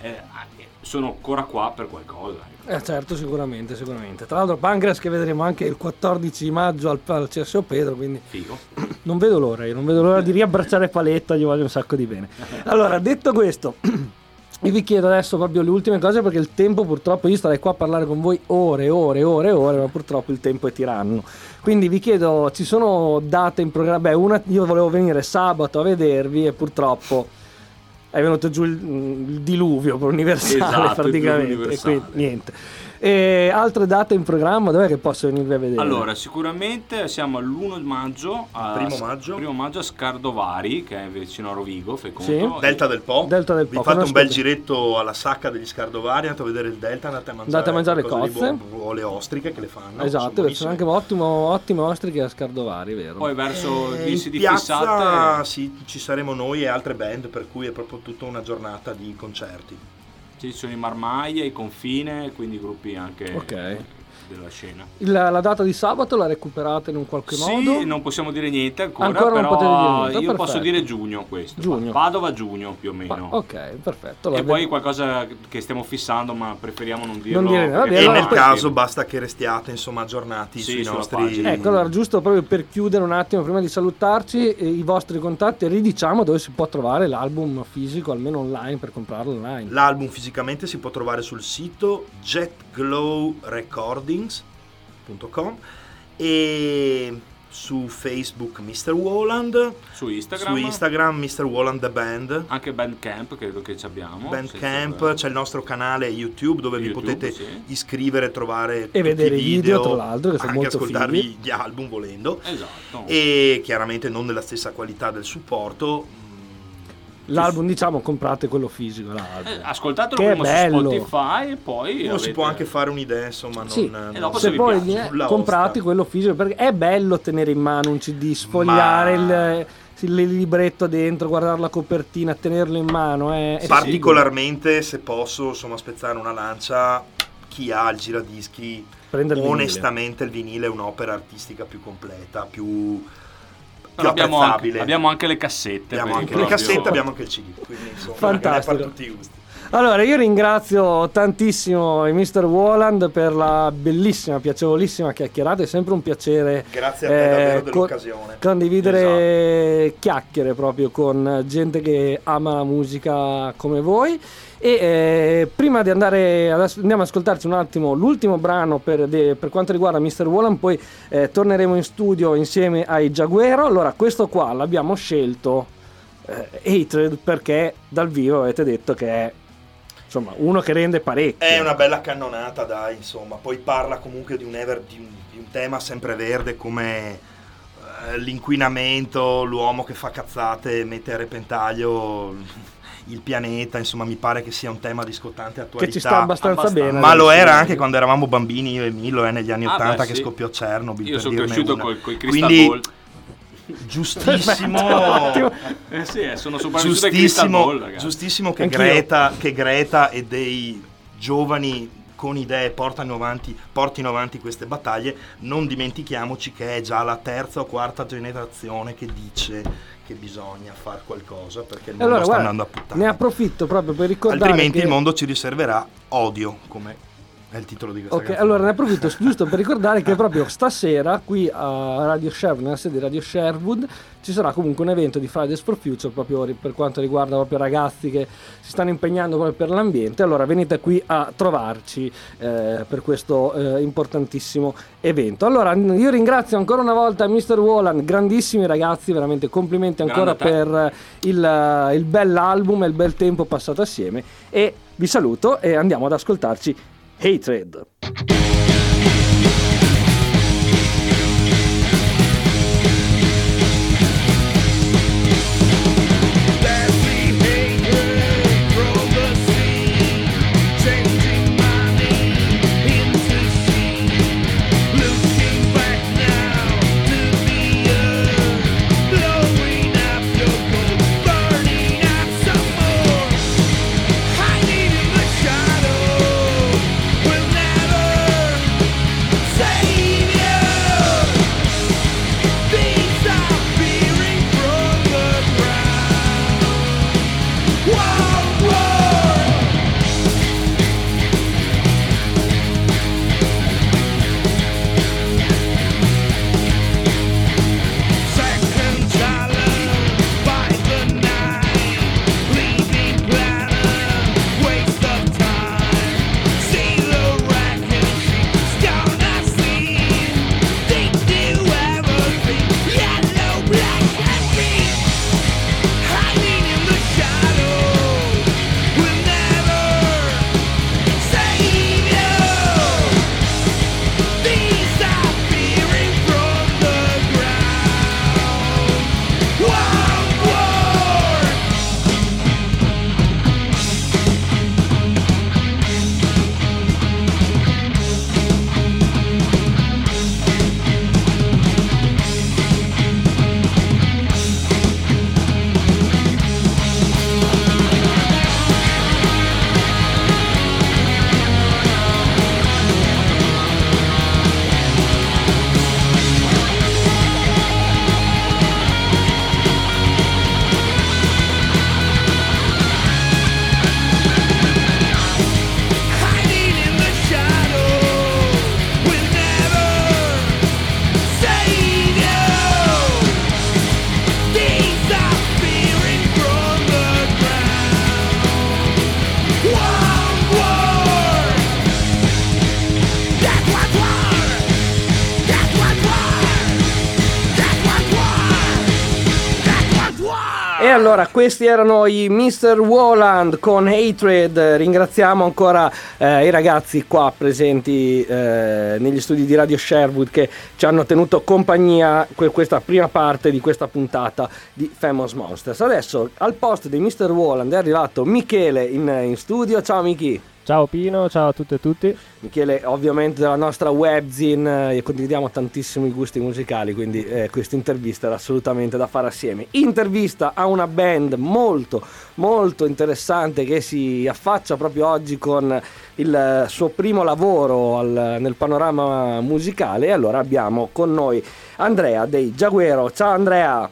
sono ancora qua per qualcosa. Certo, sicuramente. Tra l'altro Pancreas che vedremo anche il 14 maggio al CSO Pedro, quindi Figo. non vedo l'ora di riabbracciare Paletta, gli voglio un sacco di bene. Allora, detto questo, io vi chiedo adesso proprio le ultime cose, perché il tempo purtroppo, io starei qua a parlare con voi ore, ma purtroppo il tempo è tiranno. Quindi vi chiedo, ci sono date in programma? Io volevo venire sabato a vedervi e purtroppo è venuto giù il diluvio universale, Esatto, praticamente, il diluvio e quindi universale. niente. E altre date in programma, dov'è che posso venirvi a vedere? Allora, sicuramente siamo all'1 maggio, Primo maggio. a Scardovari, che è vicino a Rovigo, fai conto. Sì. Delta del Po. Delta del Vi Po, fate un conosco bel te. giretto alla sacca degli Scardovari, andate a vedere il Delta, andate a mangiare le qualcosa di cozze. buono, o le ostriche che le fanno. Esatto, sono anche ottime ostriche a Scardovari, vero? Poi verso Dissi in di piazza Fissate sì, ci saremo noi e altre band, per cui è proprio tutta una giornata di concerti. ci sono i Marmaglia, i Confine, quindi gruppi anche Ok. della scena. La data di sabato la recuperate in un qualche modo? Sì, non possiamo dire niente ancora, Ancora non però potete dire niente, io perfetto. posso dire giugno questo. Giugno. Padova-giugno più o meno. Ok, perfetto. E allora poi qualcosa che stiamo fissando, ma preferiamo non dirlo. Non dire, va perché bene, E allora nel poi- caso basta che restiate insomma aggiornati Sì, sui sulla nostri pagina. Ecco, allora giusto proprio per chiudere un attimo, prima di salutarci, i vostri contatti, ridiciamo dove si può trovare l'album fisico, almeno online, per comprarlo online. L'album fisicamente si può trovare sul sito jetglowrecordings.com e su Facebook Mr. Woland, Su Instagram, su Instagram Mr. Woland The Band, anche Bandcamp credo che ci abbiamo. Bandcamp, senza- c'è il nostro canale YouTube dove vi YouTube, potete sì. iscrivere, trovare tutti vedere i i video, tra l'altro, che sono anche molto ascoltarvi fighi. gli album volendo, Esatto. e chiaramente non nella stessa qualità del supporto. L'album, diciamo, comprate quello fisico, l'album. Ascoltatelo Che prima bello. su Spotify e poi Uno si avete- può anche fare un'idea, insomma, non, Sì, non- e dopo Se vi poi piace. Nulla comprate osta. quello fisico, perché è bello tenere in mano un CD, sfogliare il libretto dentro, guardare la copertina, tenerlo in mano. È figo. Particolarmente, se posso insomma spezzare una lancia, chi ha il giradischi, Prende il vinile. onestamente il vinile è un'opera artistica più completa, più più apprezzabile. Abbiamo anche le cassette. Abbiamo anche quindi le cassette, proprio- abbiamo anche il CD, quindi insomma Fantastico. ne è per tutti i gusti. Allora, io ringrazio tantissimo il Mr. Woland per la bellissima, piacevolissima chiacchierata. È sempre un piacere Grazie a te davvero dell'occasione. condividere chiacchiere proprio con gente che ama la musica come voi. E prima di andare, adesso andiamo ad ascoltarci un attimo l'ultimo brano per quanto riguarda Mr. Woland, poi torneremo in studio insieme ai Jaguero. Allora, questo qua l'abbiamo scelto, Hatred, perché dal vivo avete detto che è, insomma, uno che rende parecchio. È una bella cannonata, dai, insomma. Poi parla comunque di un tema sempre verde come l'inquinamento, l'uomo che fa cazzate, mette a repentaglio il pianeta. Insomma, mi pare che sia un tema di scottante attualità. Che ci sta abbastanza bene. Ma lo adesso. era anche quando eravamo bambini, io e Milo, negli anni Ah, '80 beh, che sì. scoppiò Chernobyl. Io per sono dirne cresciuto una. coi Crystal Quindi, Ball. giustissimo. Sì, sono sopravvissuto ai Crystal Ball, ragazzi. Giustissimo che Anch'io. Greta e dei giovani con idee portino avanti queste battaglie. Non dimentichiamoci che è già la terza o quarta generazione che dice che bisogna fare qualcosa perché il mondo Allora, sta guarda, andando a puttane. ne approfitto proprio per ricordare Altrimenti che... il mondo ci riserverà odio, come è il titolo di questa Ok, canzone. allora ne approfitto giusto per ricordare che proprio stasera qui a Radio Sherwood, nella sede di Radio Sherwood, ci sarà comunque un evento di Fridays for Future proprio per quanto riguarda proprio ragazzi che si stanno impegnando proprio per l'ambiente. Allora venite qui a trovarci per questo importantissimo evento. Allora io ringrazio ancora una volta Mr. Woland, grandissimi ragazzi, veramente complimenti ancora per il bell'album e il bel tempo passato assieme, e vi saluto e andiamo ad ascoltarci Hatred. E allora questi erano i Mr. Woland con Hatred. Ringraziamo ancora i ragazzi qua presenti negli studi di Radio Sherwood che ci hanno tenuto compagnia questa prima parte di questa puntata di Famous Monsters. Adesso al posto di Mr. Woland è arrivato Michele in studio. Ciao Miki. Ciao Pino, ciao a tutte e tutti. Michele, ovviamente della nostra webzine, condividiamo tantissimi gusti musicali, quindi questa intervista era assolutamente da fare assieme. Intervista a una band molto molto interessante che si affaccia proprio oggi con il suo primo lavoro nel panorama musicale, e allora abbiamo con noi Andrea dei Jaguero. Ciao Andrea!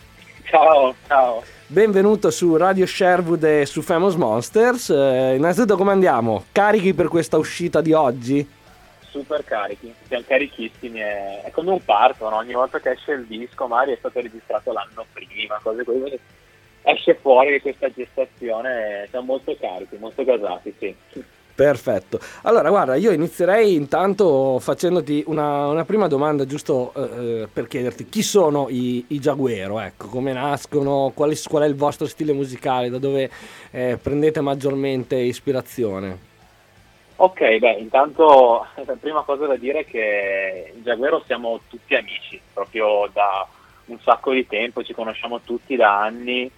Ciao. Benvenuto su Radio Sherwood e su Famous Monsters. Innanzitutto come andiamo? Carichi per questa uscita di oggi? Super carichi, siamo carichissimi, è come un parto, no? Ogni volta che esce il disco, magari è stato registrato l'anno prima, cose così, quindi esce fuori di questa gestazione, siamo molto carichi, molto gasati, sì. Perfetto. Allora guarda, io inizierei intanto facendoti una prima domanda, giusto per chiederti chi sono i Jaguero, ecco, come nascono, qual è il vostro stile musicale, da dove prendete maggiormente ispirazione? Ok, intanto la prima cosa da dire è che in Jaguero siamo tutti amici, proprio da un sacco di tempo, ci conosciamo tutti da anni,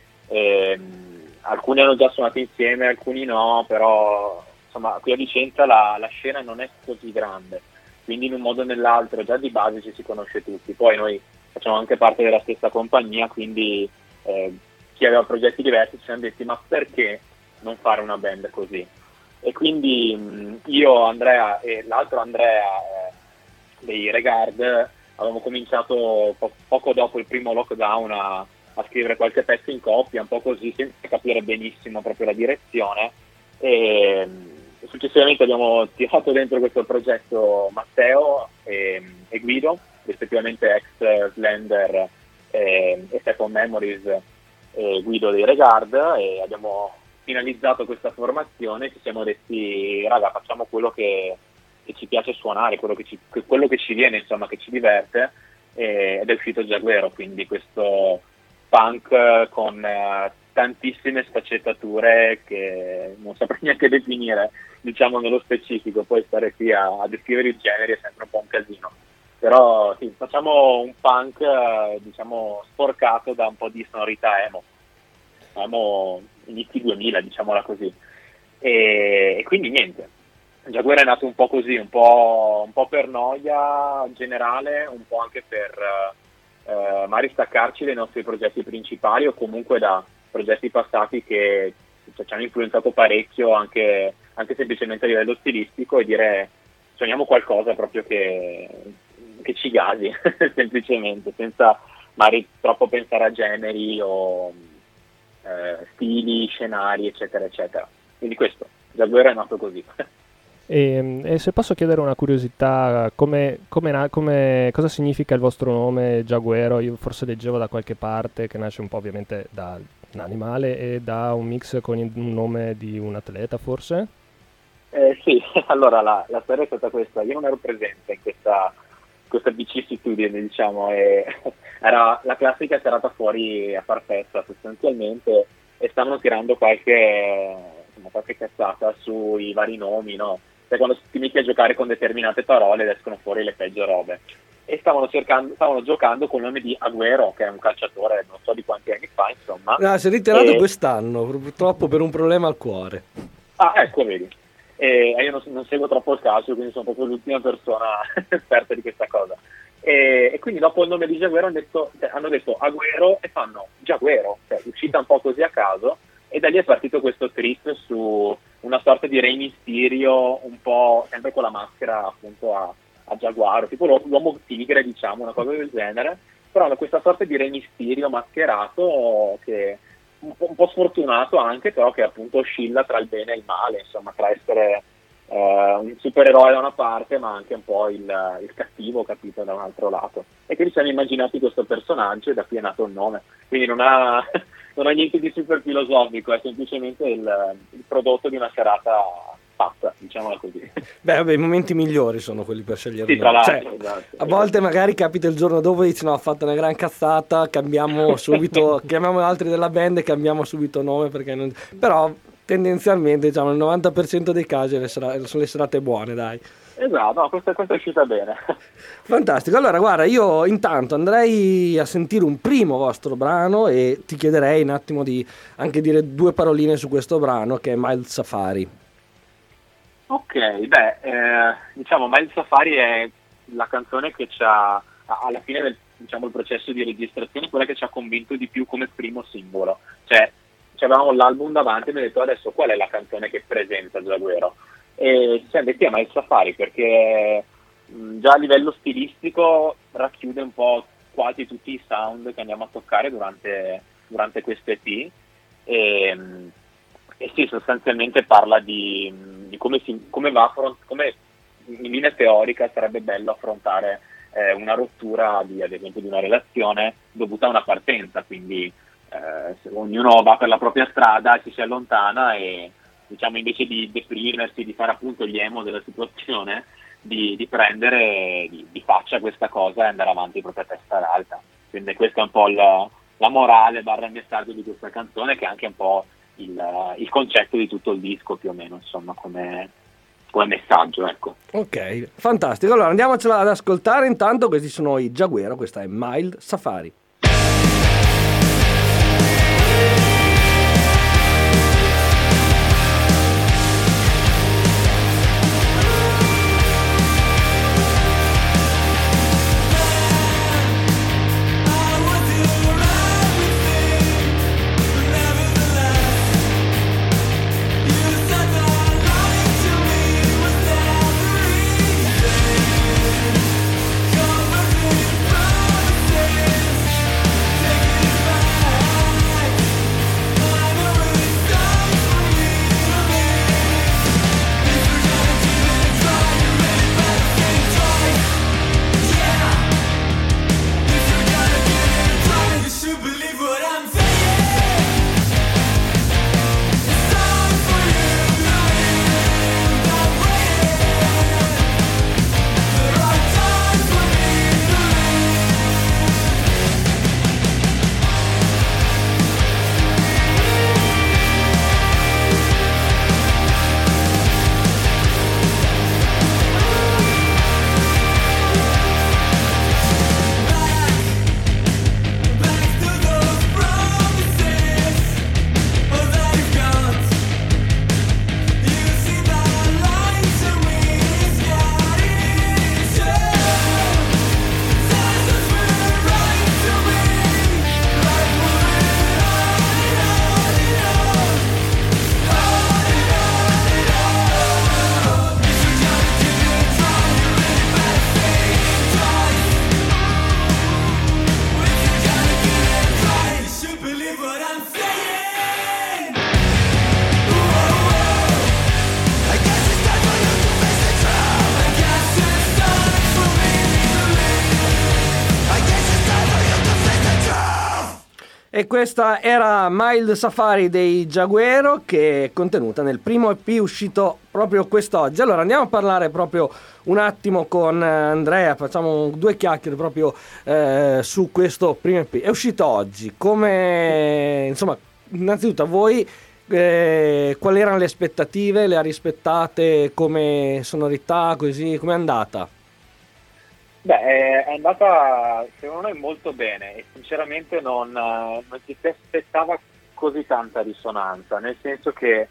alcuni hanno già suonato insieme, alcuni no, però insomma qui a Vicenza la scena non è così grande, quindi in un modo o nell'altro già di base ci si conosce tutti, poi noi facciamo anche parte della stessa compagnia, quindi chi aveva progetti diversi ci siamo detti ma perché non fare una band così? E quindi io, Andrea e l'altro Andrea dei Regard avevamo cominciato poco dopo il primo lockdown a scrivere qualche pezzo in coppia, un po' così, senza capire benissimo proprio la direzione, e successivamente abbiamo tirato dentro questo progetto Matteo e Guido, rispettivamente ex Slender e Second Memories, e Guido dei Regard, e abbiamo finalizzato questa formazione. Ci siamo detti raga, facciamo quello che ci piace suonare, quello che ci viene, insomma, che ci diverte, ed è uscito Jaguero, quindi questo punk con tantissime sfaccettature che non saprei neanche definire, diciamo, nello specifico. Poi stare qui a descrivere i generi è sempre un po' un casino, però sì, facciamo un punk diciamo sporcato da un po' di sonorità emo inizi 2000, diciamola così, e quindi niente, Jaguero è nato un po' così, un po' per noia generale, un po' anche per magari staccarci dai nostri progetti principali o comunque da progetti passati che ci hanno influenzato parecchio anche semplicemente a livello stilistico, e dire suoniamo qualcosa proprio che ci gasi semplicemente, senza magari troppo pensare a generi o stili, scenari, eccetera eccetera. Quindi questo, Jaguero è nato così. E se posso chiedere una curiosità, cosa significa il vostro nome Jaguero? Io forse leggevo da qualche parte che nasce un po' ovviamente da un animale e da un mix con il nome di un atleta, forse? Sì, allora la storia è stata questa: io non ero presente in questa vicissitudine, diciamo, e era la classica serata fuori a far festa sostanzialmente, e stavano tirando qualche cazzata sui vari nomi, no? Cioè, quando ti metti a giocare con determinate parole ed escono fuori le peggio robe, e stavano giocando con il nome di Agüero, che è un calciatore non so di quanti anni fa, insomma. No, si è ritirato quest'anno, purtroppo per un problema al cuore. Ah, ecco, vedi. E io non seguo troppo il calcio, quindi sono proprio l'ultima persona esperta di questa cosa. E quindi dopo il nome di Jaguero hanno detto Agüero e fanno Jaguero, cioè uscita un po' così a caso, e da lì è partito questo trip su una sorta di Rey Mysterio, un po' sempre con la maschera appunto a giaguaro, tipo l'uomo tigre, diciamo, una cosa del genere, però questa sorta di Rey Mysterio mascherato che un po' sfortunato anche, però che appunto oscilla tra il bene e il male, insomma, tra essere un supereroe da una parte ma anche un po' il cattivo, capito, da un altro lato. E quindi ci siamo immaginati questo personaggio e da qui è nato il nome. Quindi non ha niente di super filosofico, è semplicemente il prodotto di una serata fatta, diciamola così. Beh, i momenti migliori sono quelli per scegliere sì, tra nome. l'altro, Cioè, esatto. A volte magari capita il giorno dopo e dici no, ho fatto una gran cazzata, cambiamo subito, chiamiamo altri della band e cambiamo subito nome, perché non... Però tendenzialmente, diciamo, il 90% dei casi sono le serate buone, dai. Esatto, no, questa è uscita bene. Fantastico. Allora, guarda, io intanto andrei a sentire un primo vostro brano e ti chiederei un attimo di anche dire due paroline su questo brano, che è Mild Safari. Ok, diciamo Mild Safari è la canzone che ci ha, alla fine del diciamo, il processo di registrazione, quella che ci ha convinto di più come primo singolo. Cioè, avevamo l'album davanti e mi ho detto adesso qual è la canzone che presenta Giaguero? E ci siamo detti a Mild Safari perché già a livello stilistico racchiude un po' quasi tutti i sound che andiamo a toccare durante questo EP. E sì, sostanzialmente parla di come come in linea teorica sarebbe bello affrontare una rottura ad esempio di una relazione dovuta a una partenza, quindi se ognuno va per la propria strada, ci si allontana e diciamo invece di deprimersi, di fare appunto gli emo della situazione, di prendere di faccia questa cosa e andare avanti proprio a testa alta. Quindi questa è un po' la morale barra il messaggio di questa canzone, che è anche un po' il concetto di tutto il disco più o meno, insomma, come messaggio, ecco. Ok, fantastico. Allora andiamocela ad ascoltare. Intanto questi sono i Giaguero, questa è Mild Safari. E questa era Mild Safari dei Giaguero, che è contenuta nel primo EP uscito proprio quest'oggi. Allora andiamo a parlare proprio un attimo con Andrea, facciamo due chiacchiere proprio su questo primo EP. È uscito oggi, come insomma, innanzitutto a voi quali erano le aspettative, le ha rispettate come sonorità, così, com'è andata? Beh, è andata secondo noi molto bene e sinceramente non ci si aspettava così tanta risonanza, nel senso che,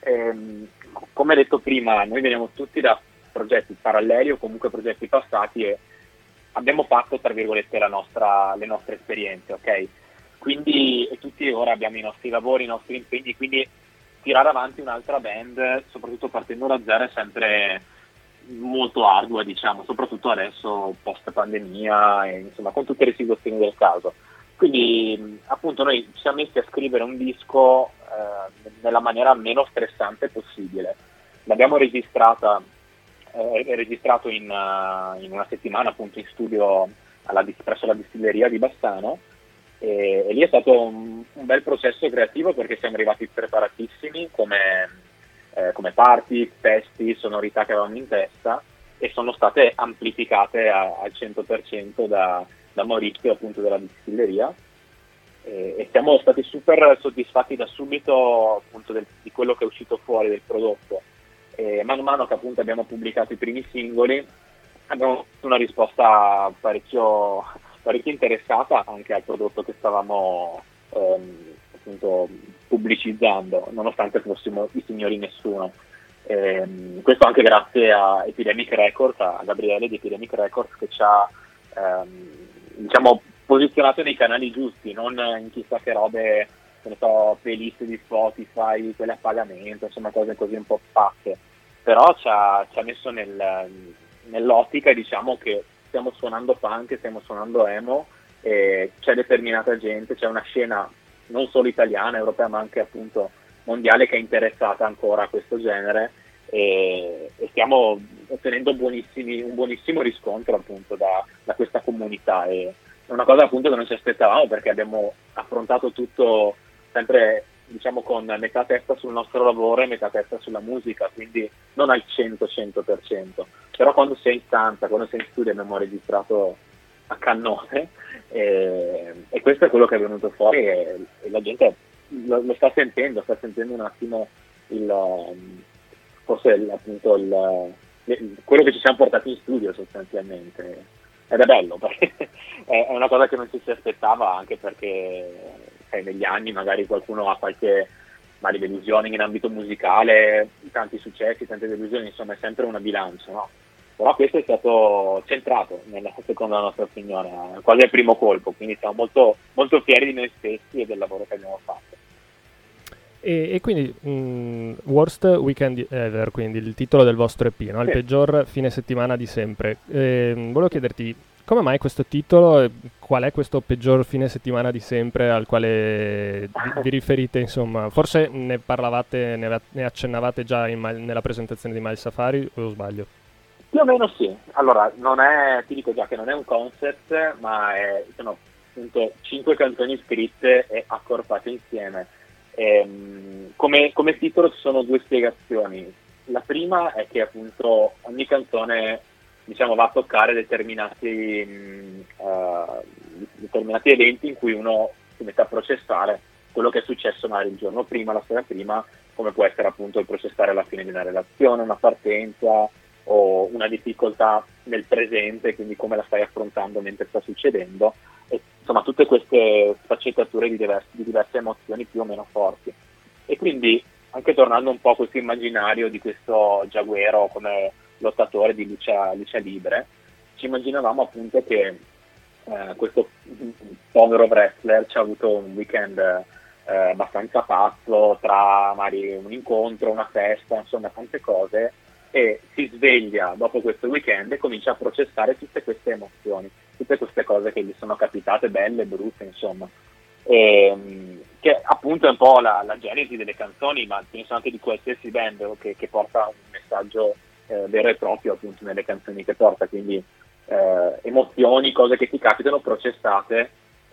come detto prima, noi veniamo tutti da progetti paralleli o comunque progetti passati e abbiamo fatto, tra virgolette, le nostre esperienze, ok? Quindi tutti ora abbiamo i nostri lavori, i nostri impegni, quindi tirare avanti un'altra band, soprattutto partendo da zero, è sempre molto ardua, diciamo, soprattutto adesso post pandemia e insomma con tutte le situazioni del caso. Quindi appunto noi ci siamo messi a scrivere un disco nella maniera meno stressante possibile. L'abbiamo registrato in una settimana appunto in studio presso la distilleria di Bassano e lì è stato un bel processo creativo perché siamo arrivati preparatissimi come parti, testi, sonorità che avevamo in testa e sono state amplificate al 100% da Maurizio appunto della distilleria e siamo stati super soddisfatti da subito appunto di quello che è uscito fuori del prodotto e man mano che appunto abbiamo pubblicato i primi singoli abbiamo avuto una risposta parecchio interessata anche al prodotto che stavamo appunto pubblicizzando, nonostante fossimo i signori nessuno. Questo anche grazie a Epidemic Records, a Gabriele di Epidemic Records, che ci ha diciamo posizionato nei canali giusti, non in chissà che robe, che ne so, playlist di Spotify, quelle a pagamento, insomma cose così un po' pazze, però ci ha messo nell'ottica, diciamo, che stiamo suonando punk, stiamo suonando emo, e c'è determinata gente, c'è una scena non solo italiana, europea, ma anche appunto mondiale, che è interessata ancora a questo genere, e stiamo ottenendo un buonissimo riscontro appunto da questa comunità, e è una cosa appunto che non ci aspettavamo, perché abbiamo affrontato tutto sempre, diciamo, con metà testa sul nostro lavoro e metà testa sulla musica, quindi non al 100%, però quando sei in stanza, quando sei in studio, abbiamo registrato a cannone, e questo è quello che è venuto fuori, e la gente lo sta sentendo un attimo quello che ci siamo portati in studio sostanzialmente, ed è bello perché è una cosa che non ci si aspettava, anche perché negli anni magari qualcuno ha qualche delusione in ambito musicale, tanti successi, tante delusioni, insomma è sempre una bilancia, no? Però questo è stato centrato, secondo la nostra opinione, quasi al primo colpo, quindi siamo molto, molto fieri di noi stessi e del lavoro che abbiamo fatto. E quindi Worst Weekend Ever, quindi il titolo del vostro EP, no? Il peggior fine settimana di sempre. Volevo chiederti come mai questo titolo, qual è questo peggior fine settimana di sempre al quale vi riferite, insomma? Forse ne parlavate, ne accennavate già nella presentazione di Miles Safari, o sbaglio? Più o meno sì. Allora, ti dico già che non è un concept, ma sono appunto 5 canzoni scritte e accorpate insieme. Come titolo ci sono 2 spiegazioni. La prima è che appunto ogni canzone, diciamo, va a toccare determinati eventi in cui uno si mette a processare quello che è successo magari il giorno prima, la sera prima, come può essere appunto il processare la fine di una relazione, una partenza o una difficoltà nel presente, quindi come la stai affrontando mentre sta succedendo, e insomma tutte queste sfaccettature di diverse emozioni più o meno forti. E quindi, anche tornando un po' a questo immaginario di questo giaguero come lottatore di Lucha Libre, ci immaginavamo appunto che questo povero wrestler ci ha avuto un weekend abbastanza pazzo, tra magari un incontro, una festa, insomma tante cose, e si sveglia dopo questo weekend e comincia a processare tutte queste emozioni, tutte queste cose che gli sono capitate, belle, brutte, insomma. Che appunto è un po' la genesi delle canzoni, ma penso anche di qualsiasi band che porta un messaggio vero e proprio appunto nelle canzoni che porta, quindi emozioni, cose che ti capitano processate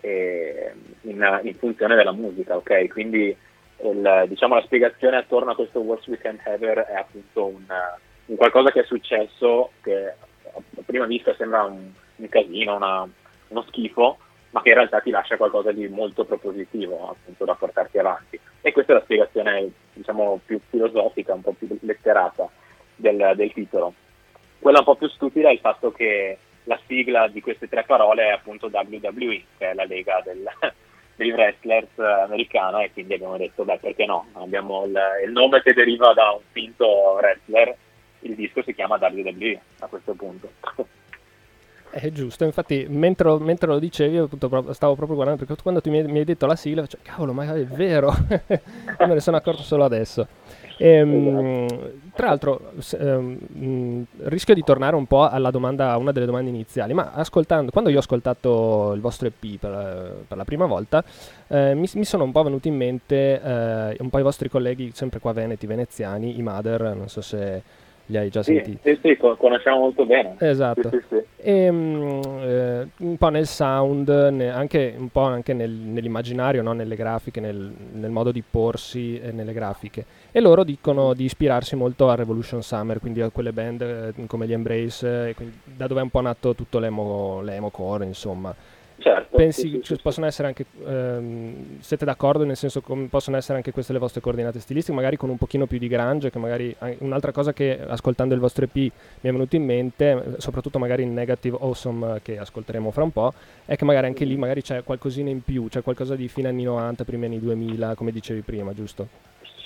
in funzione della musica, ok? Quindi diciamo la spiegazione attorno a questo Worst Weekend Ever è appunto un qualcosa che è successo, che a prima vista sembra un casino, uno schifo, ma che in realtà ti lascia qualcosa di molto propositivo appunto da portarti avanti. E questa è la spiegazione, diciamo, più filosofica, un po' più letterata del titolo. Quella un po' più stupida è il fatto che la sigla di queste 3 parole è appunto WWE, che è la lega dei wrestlers americano, e quindi abbiamo detto, beh, perché no? Abbiamo il nome che deriva da un finto wrestler, il disco si chiama WWE a questo punto. È giusto, infatti mentre lo dicevi appunto, stavo proprio guardando, perché quando tu mi hai detto la sigla, cioè, cavolo, ma è vero, me ne sono accorto solo adesso. Tra l'altro rischio di tornare un po' a una delle domande iniziali, ma quando io ho ascoltato il vostro EP per la prima volta, mi sono un po' venuti in mente un po' i vostri colleghi sempre qua veneziani, i Mother, non so se li hai già sentiti. Sì, conosciamo molto bene. Esatto. Sì. E un po' nel sound, anche un po' anche nell'immaginario, no? Nelle grafiche, nel modo di porsi nelle grafiche. E loro dicono di ispirarsi molto a Revolution Summer, quindi a quelle band come gli Embrace, da dove è un po' nato tutto l'emo core, insomma. Certo, Pensi che possono essere anche, siete d'accordo, nel senso come possono essere anche queste le vostre coordinate stilistiche, magari con un pochino più di grunge, che magari un'altra cosa che ascoltando il vostro EP mi è venuto in mente, soprattutto magari in Negative Awesome che ascolteremo fra un po', è che magari anche lì magari c'è qualcosina in più, c'è qualcosa di fine anni 90, primi anni 2000, come dicevi prima, giusto?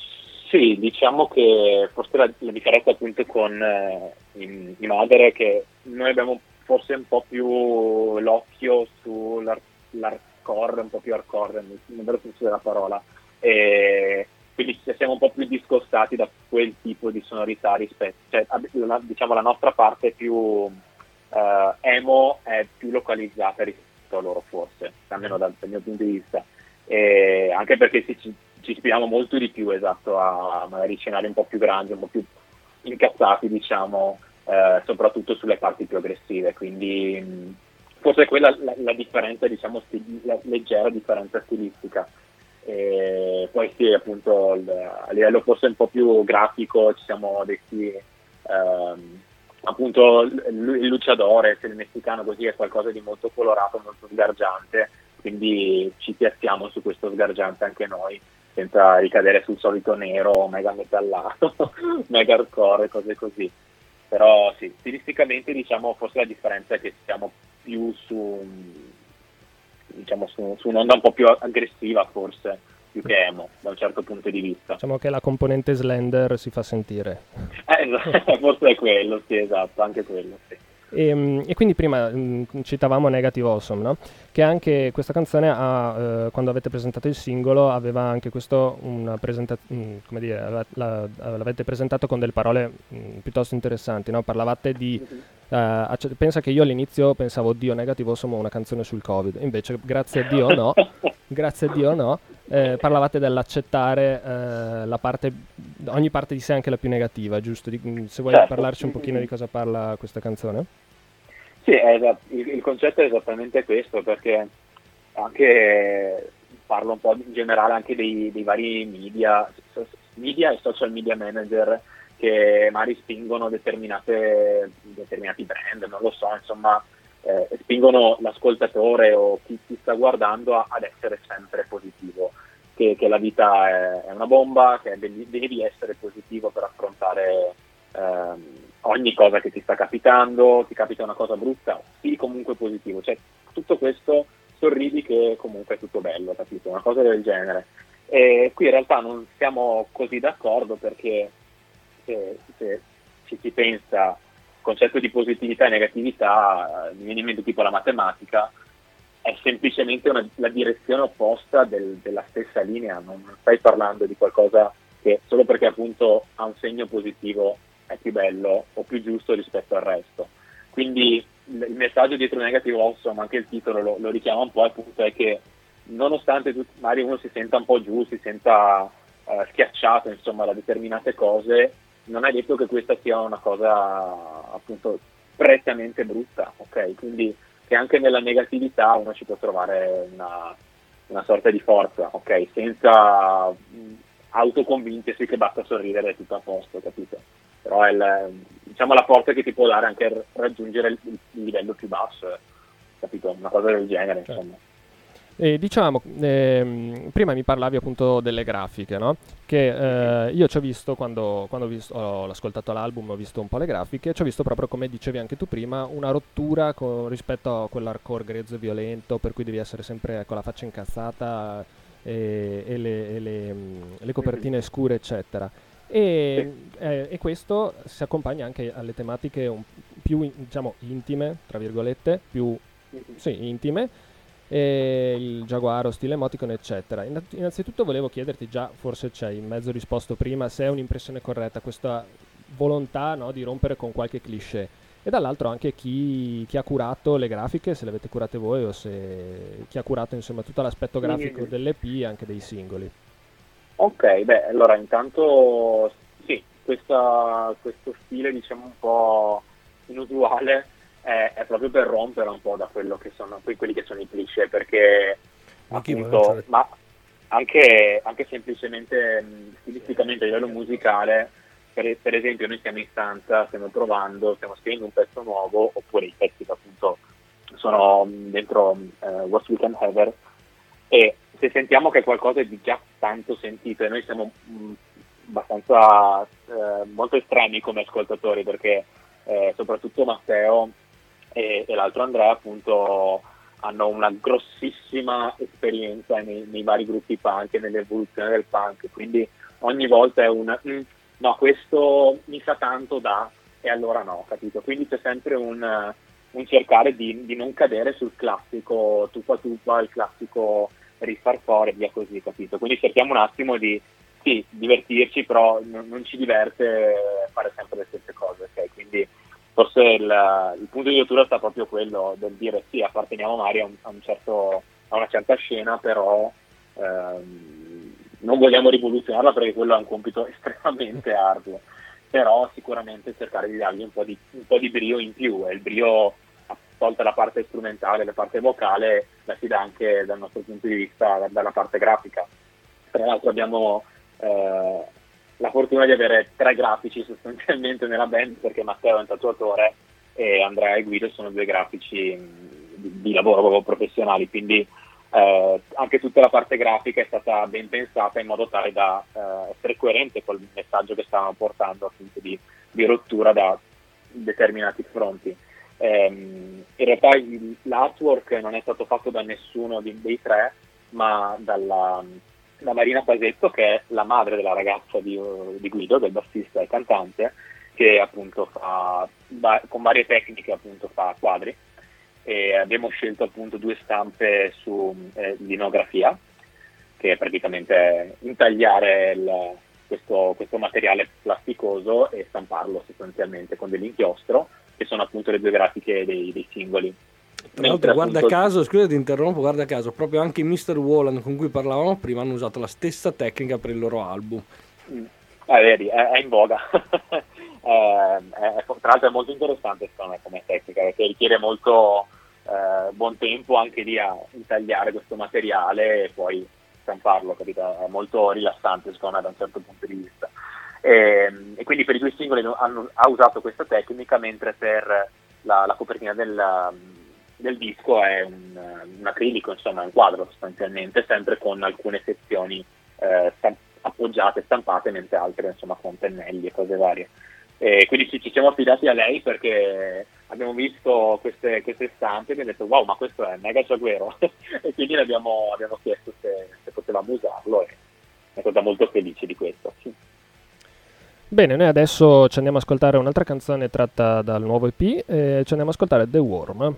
Sì, diciamo che forse la differenza appunto con i Mother è che noi abbiamo forse un po' più l'occhio sull'hardcore, un po' più hardcore, nel vero senso della parola, e quindi siamo un po' più discostati da quel tipo di sonorità rispetto, cioè diciamo la nostra parte più emo è più localizzata rispetto a loro forse, almeno dal mio punto di vista. E anche perché ci ispiriamo molto di più, esatto, a magari scenari un po' più grandi, un po' più incazzati, diciamo, soprattutto sulle parti più aggressive, quindi forse è quella la differenza, diciamo, la leggera differenza stilistica. E poi sì, appunto, a livello forse un po' più grafico ci siamo detti, appunto, il luciadore, se il messicano così è qualcosa di molto colorato, molto sgargiante, quindi ci piazziamo su questo sgargiante anche noi, senza ricadere sul solito nero, mega metallato, mega hardcore, cose così. Però sì, stilisticamente diciamo forse la differenza è che siamo più su un'onda un po' più aggressiva forse, più che emo, da un certo punto di vista. Diciamo che la componente Slender si fa sentire. Forse è quello, sì, esatto, anche quello, sì. E quindi prima citavamo Negative Awesome, no? Che anche questa canzone quando avete presentato il singolo aveva anche questo una presentazione, come dire, l'avete presentato con delle parole piuttosto interessanti, no? Parlavate di pensa che io all'inizio pensavo, oddio, Negative Awesome è una canzone sul Covid, invece grazie a Dio no, grazie a Dio no. Parlavate dell'accettare ogni parte di sé, anche la più negativa, giusto? Se vuoi parlarci un pochino di cosa parla questa canzone? Sì, esatto. Il concetto è esattamente questo, perché anche parlo un po' in generale anche dei vari media e social media manager che magari spingono determinati brand, non lo so, insomma, spingono l'ascoltatore o chi sta guardando ad essere sempre positivo, che la vita è una bomba, che devi essere positivo per affrontare ogni cosa che ti sta capitando. Ti capita una cosa brutta, sii comunque positivo, cioè tutto questo, sorridi che comunque è tutto bello, capito? Una cosa del genere. E qui in realtà non siamo così d'accordo, perché se ci si pensa, concetto di positività e negatività, mi viene in mente tipo la matematica, è semplicemente la direzione opposta della stessa linea. Non stai parlando di qualcosa che solo perché appunto ha un segno positivo è più bello o più giusto rispetto al resto. Quindi il messaggio dietro Negative Awesome, anche il titolo lo richiama un po', appunto, è che nonostante magari uno si senta un po' giù, si senta schiacciato, insomma, da determinate cose, non è detto che questa sia una cosa appunto prettamente brutta, ok? Quindi che anche nella negatività uno ci può trovare una sorta di forza, ok? Senza autoconvincersi che basta sorridere e tutto a posto, capito? Però è diciamo la forza che ti può dare anche raggiungere il livello più basso, capito? Una cosa del genere, insomma. Diciamo, prima mi parlavi appunto delle grafiche, no? Che io ci ho visto quando ho ascoltato l'album, ho visto un po' le grafiche, ci ho visto proprio, come dicevi anche tu prima, una rottura rispetto a quell'hardcore grezzo e violento, per cui devi essere sempre con la faccia incazzata e le copertine scure, eccetera. E questo si accompagna anche alle tematiche più, diciamo, intime, tra virgolette, più intime. E il giaguaro, stile emoticon, eccetera. Innanzitutto volevo chiederti, già forse ci hai in mezzo risposto prima, se è un'impressione corretta questa volontà, no, di rompere con qualche cliché, e dall'altro anche chi ha curato le grafiche, se le avete curate voi o se chi ha curato insomma tutto l'aspetto grafico dell'EP e anche dei singoli. Ok, beh, allora intanto sì, questo stile, diciamo, un po' inusuale è proprio per rompere un po' da quelli che sono i cliché, perché appunto, ma anche semplicemente stilisticamente a livello musicale, per esempio noi siamo in stanza, stiamo scrivendo un pezzo nuovo, oppure i pezzi che appunto sono dentro What We Can Have, e se sentiamo che qualcosa è di già tanto sentito, e noi siamo abbastanza molto estremi come ascoltatori, perché soprattutto Matteo e l'altro Andrea appunto hanno una grossissima esperienza nei vari gruppi punk e nell'evoluzione del punk, quindi ogni volta è no, questo mi sa tanto da, e allora no, capito? Quindi c'è sempre un cercare di non cadere sul classico tuppa, il classico risparfore e via così, capito? Quindi cerchiamo un attimo di divertirci, però non ci diverte fare sempre le stesse cose, ok? Quindi forse il punto di rottura sta proprio quello del dire sì, apparteniamo magari a una certa scena, però non vogliamo rivoluzionarla perché quello è un compito estremamente arduo, però sicuramente cercare di dargli un po' di brio in più, e il brio, tolta la parte strumentale, la parte vocale, la si dà anche dal nostro punto di vista dalla parte grafica. Tra l'altro abbiamo la fortuna di avere 3 grafici sostanzialmente nella band, perché Matteo è un tatuatore e Andrea e Guido sono 2 grafici di lavoro proprio professionali, quindi anche tutta la parte grafica è stata ben pensata in modo tale da essere coerente col messaggio che stavano portando, appunto di rottura da determinati fronti. In realtà l'artwork non è stato fatto da nessuno dei 3, ma da Marina Pasetto, che è la madre della ragazza di Guido, del bassista e cantante, che appunto con varie tecniche appunto fa quadri, e abbiamo scelto appunto 2 stampe su linografia, che è praticamente intagliare questo materiale plasticoso e stamparlo sostanzialmente con dell'inchiostro, che sono appunto le 2 grafiche dei singoli. Tra l'altro, guarda caso, scusa ti interrompo, guarda caso, proprio anche i Mr. Walland con cui parlavamo prima hanno usato la stessa tecnica per il loro album. Vedi, è in voga. Tra l'altro è molto interessante secondo me come tecnica, perché richiede molto buon tempo anche lì a intagliare questo materiale e poi stamparlo, capito? È molto rilassante secondo me da un certo punto di vista. E quindi per i 2 singoli ha usato questa tecnica, mentre per la copertina del disco è un acrilico, insomma è un quadro sostanzialmente, sempre con alcune sezioni appoggiate, stampate, mentre altre insomma con pennelli e cose varie. E quindi ci siamo affidati a lei perché abbiamo visto queste stampe e abbiamo detto wow, ma questo è mega Giaguero e quindi abbiamo chiesto se potevamo usarlo, e è stata molto felice di questo. Sì. Bene, noi adesso ci andiamo a ascoltare un'altra canzone tratta dal nuovo EP e ci andiamo a ascoltare The Worm.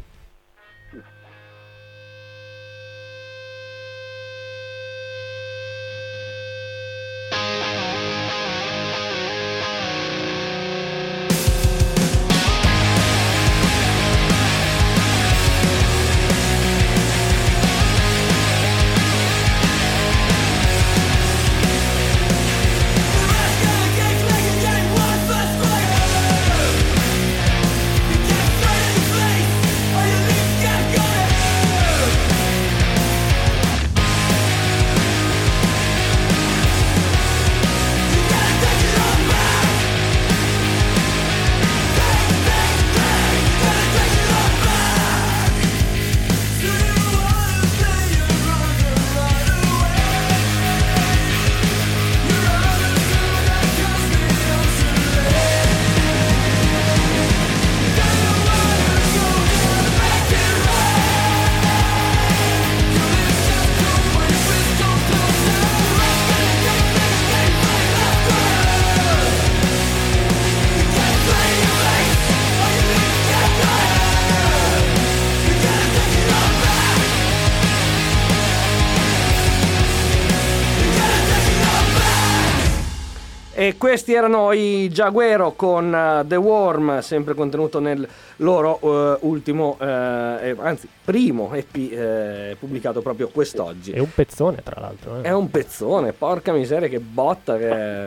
E questi erano i Jaguero con The Worm, sempre contenuto nel loro ultimo, anzi primo EP pubblicato proprio quest'oggi. È un pezzone, tra l'altro. È un pezzone, porca miseria, che botta,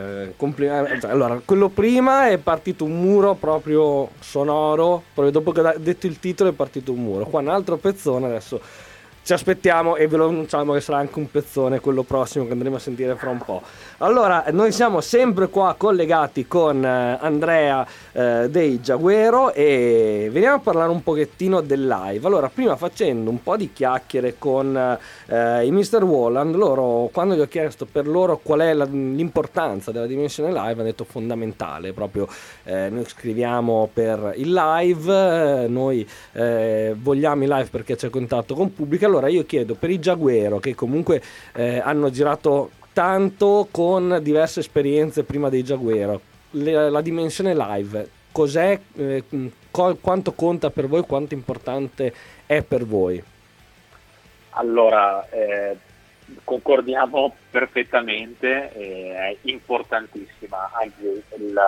allora, quello prima è partito un muro proprio sonoro, proprio dopo che ho detto il titolo è partito un muro. Qua un altro pezzone, adesso ci aspettiamo e ve lo annunciamo che sarà anche un pezzone quello prossimo che andremo a sentire fra un po'. Allora, noi siamo sempre qua collegati con Andrea dei Jaguero e veniamo a parlare un pochettino del live. Allora, prima facendo un po' di chiacchiere con i Mr. Walland, loro, quando gli ho chiesto per loro qual è l'importanza della dimensione live, hanno detto fondamentale, proprio noi scriviamo per il live, noi vogliamo i live perché c'è contatto con pubblico. Allora io chiedo per i Jaguero, che comunque hanno girato tanto con diverse esperienze prima dei Jaguero. La dimensione live, cos'è, quanto conta per voi, quanto importante è per voi? Allora, concordiamo perfettamente, è importantissima, anzi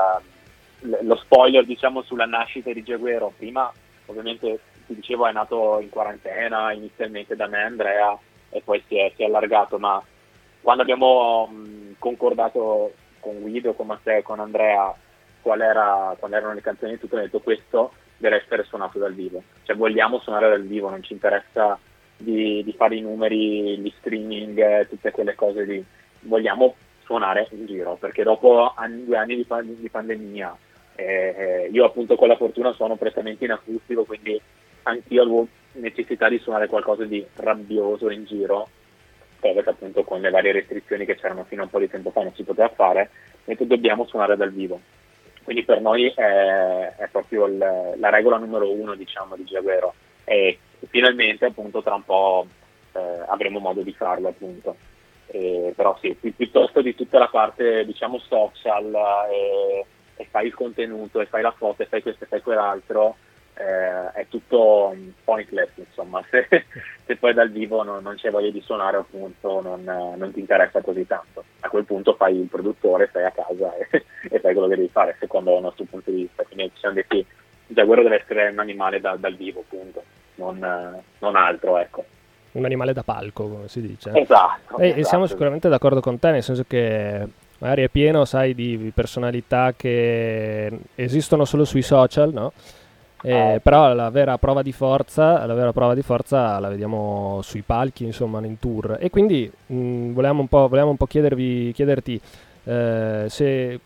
lo spoiler diciamo sulla nascita di Jaguero, prima ovviamente ti dicevo è nato in quarantena inizialmente da me e Andrea e poi si è allargato, ma quando abbiamo concordato con Guido, con Matteo e con Andrea quali erano le canzoni e tutto, ho detto questo deve essere suonato dal vivo, cioè vogliamo suonare dal vivo, non ci interessa di fare i numeri, gli streaming, tutte quelle cose lì, vogliamo suonare in giro, perché dopo 2 anni di pandemia, io appunto con la fortuna suono prettamente in acustico, quindi anch'io avevo necessità di suonare qualcosa di rabbioso in giro, perché appunto con le varie restrizioni che c'erano fino a un po' di tempo fa non si poteva fare, e dobbiamo suonare dal vivo. Quindi per noi è proprio la regola numero 1 diciamo di Jaguero, e finalmente appunto tra un po' avremo modo di farlo appunto. Però sì, piuttosto di tutta la parte diciamo social e fai il contenuto e fai la foto e fai questo e fai quell'altro, è tutto pointless insomma, se poi dal vivo non c'è voglia di suonare appunto non ti interessa così tanto, a quel punto fai il produttore, stai a casa e fai quello che devi fare secondo il nostro punto di vista, quindi ci siamo detti il Jaguero deve essere un animale dal vivo appunto, non altro, ecco. Un animale da palco, come si dice. Esatto. E siamo sicuramente d'accordo con te, nel senso che magari è pieno, sai, di personalità che esistono solo sui social, no? Però la vera prova di forza la vediamo sui palchi, insomma, in tour. E quindi volevamo un po' chiederti se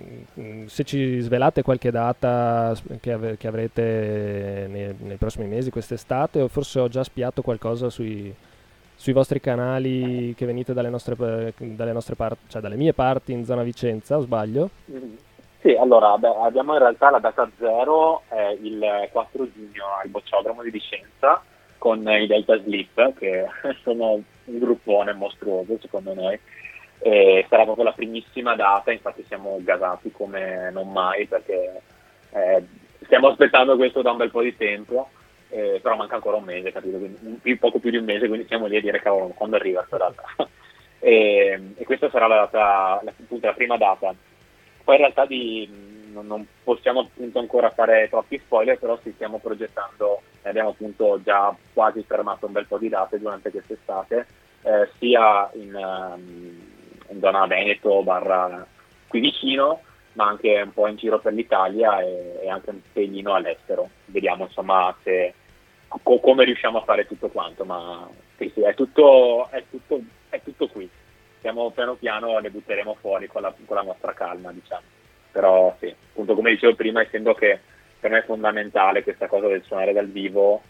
ci svelate qualche data che avrete nei prossimi mesi, quest'estate, o forse ho già spiato qualcosa sui vostri canali che venite dalle nostre parti, cioè dalle mie parti in zona Vicenza, o sbaglio? Sì, allora abbiamo in realtà la data 0 il 4 giugno al Bocciodromo di Vicenza con i Delta Sleep, che sono un gruppone mostruoso secondo noi. Sarà proprio la primissima data, infatti siamo gasati come non mai perché stiamo aspettando questo da un bel po' di tempo, però manca ancora un mese, capito? Quindi poco più di un mese, quindi siamo lì a dire cavolo, quando arriva questa data? e questa sarà appunto la prima data. Poi in realtà non possiamo appunto ancora fare troppi spoiler, però sì, stiamo progettando, abbiamo appunto già quasi fermato un bel po' di date durante quest'estate, sia in zona Veneto / qui vicino, ma anche un po' in giro per l'Italia e anche un pelino all'estero. Vediamo insomma come riusciamo a fare tutto quanto, ma sì, è tutto qui. Piano piano le butteremo fuori con la nostra calma, diciamo. Però sì, appunto come dicevo prima, essendo che per me è fondamentale questa cosa del suonare dal vivo,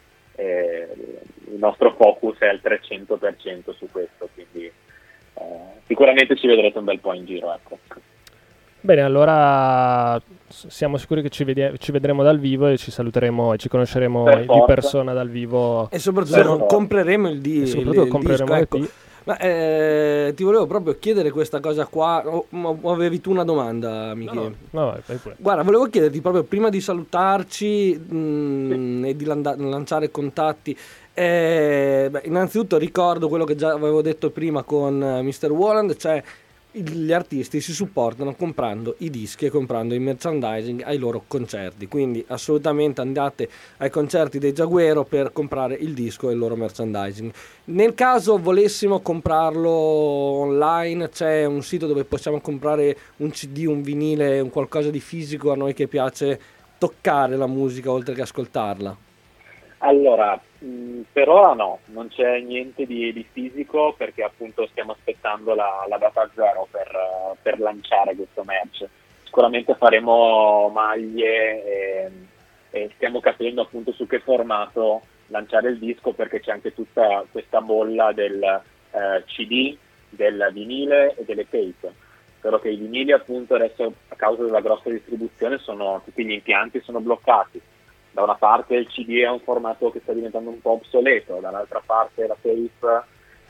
il nostro focus è al 300% su questo, quindi sicuramente ci vedrete un bel po' in giro, ecco. Bene, allora siamo sicuri che ci vedremo dal vivo e ci saluteremo e ci conosceremo di persona dal vivo. E soprattutto compreremo il disco, ecco. Ma ti volevo proprio chiedere questa cosa qua, o avevi tu una domanda, Michele? No, vai pure. Guarda, volevo chiederti proprio prima di salutarci e di lanciare contatti, innanzitutto ricordo quello che già avevo detto prima con Mr. Woland, cioè gli artisti si supportano comprando i dischi e comprando il merchandising ai loro concerti, quindi assolutamente andate ai concerti dei Jaguero per comprare il disco e il loro merchandising. Nel caso volessimo comprarlo online, c'è un sito dove possiamo comprare un CD, un vinile, un qualcosa di fisico, a noi che piace toccare la musica oltre che ascoltarla? Allora, per ora no, non c'è niente di fisico perché appunto stiamo aspettando la data 0 per lanciare questo merch. Sicuramente faremo maglie e stiamo capendo appunto su che formato lanciare il disco, perché c'è anche tutta questa bolla del CD, del vinile e delle tape. Però che i vinili appunto adesso a causa della grossa distribuzione tutti gli impianti sono bloccati. Da una parte il CD è un formato che sta diventando un po' obsoleto, dall'altra parte la tape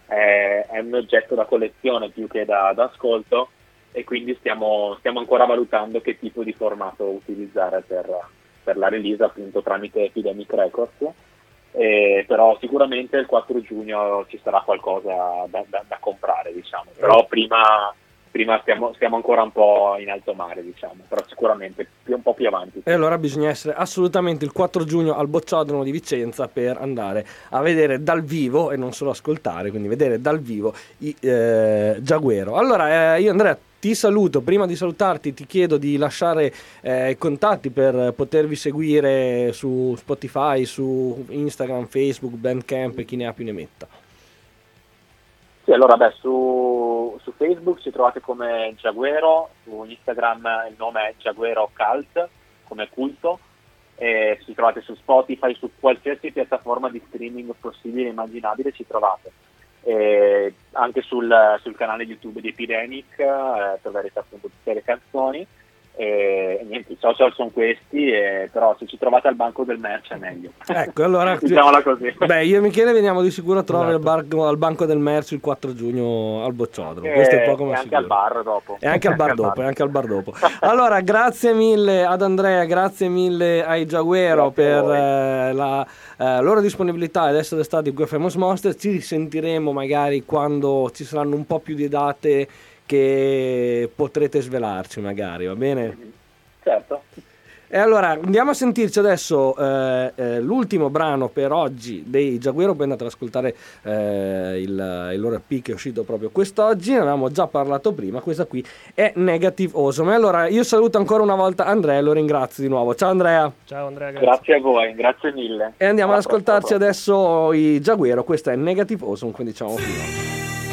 è un oggetto da collezione più che da ascolto, e quindi stiamo ancora valutando che tipo di formato utilizzare per la release, appunto tramite Epidemic Records. Però sicuramente il 4 giugno ci sarà qualcosa da comprare, diciamo. Però prima stiamo ancora un po' in alto mare, diciamo, però sicuramente un po' più avanti. E allora bisogna essere assolutamente il 4 giugno al Bocciodromo di Vicenza per andare a vedere dal vivo e non solo ascoltare, quindi vedere dal vivo i Jaguero. Allora io, Andrea, ti saluto. Prima di salutarti ti chiedo di lasciare i contatti per potervi seguire su Spotify, su Instagram, Facebook, Bandcamp e chi ne ha più ne metta. Sì, allora su Facebook ci trovate come Jaguero, su Instagram il nome è Jaguero Cult, come culto, e ci trovate su Spotify, su qualsiasi piattaforma di streaming possibile e immaginabile ci trovate. E anche sul canale YouTube di Epidemic troverete appunto tutte le canzoni, e niente, i social sono questi, però se ci trovate al banco del merch è meglio. Ecco, allora diciamola così. Beh, io e Michele veniamo di sicuro a trovare Esatto. al banco del merch il 4 giugno al Bocciodromo. Questo è poco ma e anche sicuro. al bar dopo. E anche al bar dopo. Allora, grazie mille ad Andrea, grazie mille ai Jaguero Grazie a per la loro disponibilità ed essere stati qui a Famous Monster. Ci risentiremo magari quando ci saranno un po' più di date che potrete svelarci, magari, va bene? Certo. E allora andiamo a sentirci adesso l'ultimo brano per oggi dei Jaguero. Poi andate ad ascoltare il loro EP che è uscito proprio quest'oggi, ne avevamo già parlato prima. Questa qui è Negative Awesome. E allora io saluto ancora una volta Andrea e lo ringrazio di nuovo. Ciao Andrea. Ciao Andrea, grazie. Grazie a voi, grazie mille. E andiamo ad Alla prossima. ascoltarci adesso i Jaguero. Questa è Negative Awesome, come diciamo prima.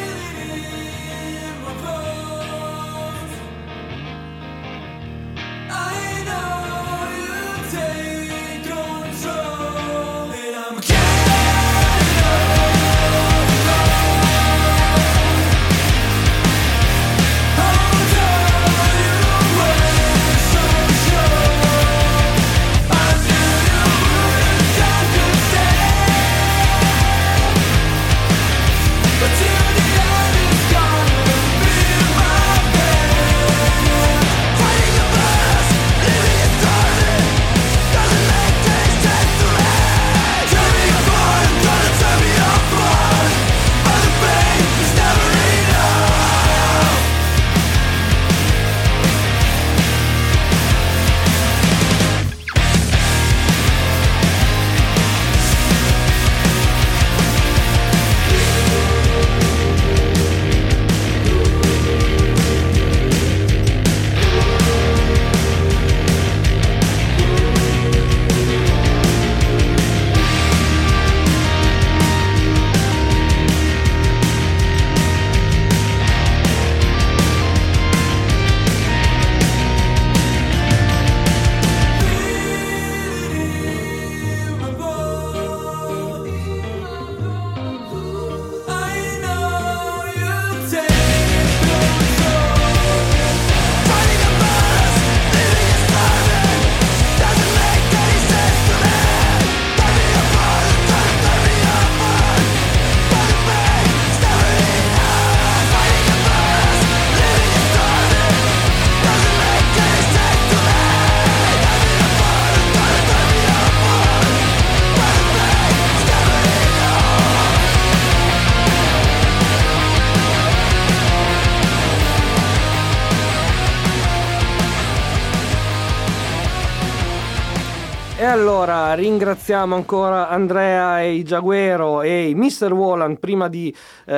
E allora ringraziamo ancora Andrea e i Jaguero e i Mr. Woland prima di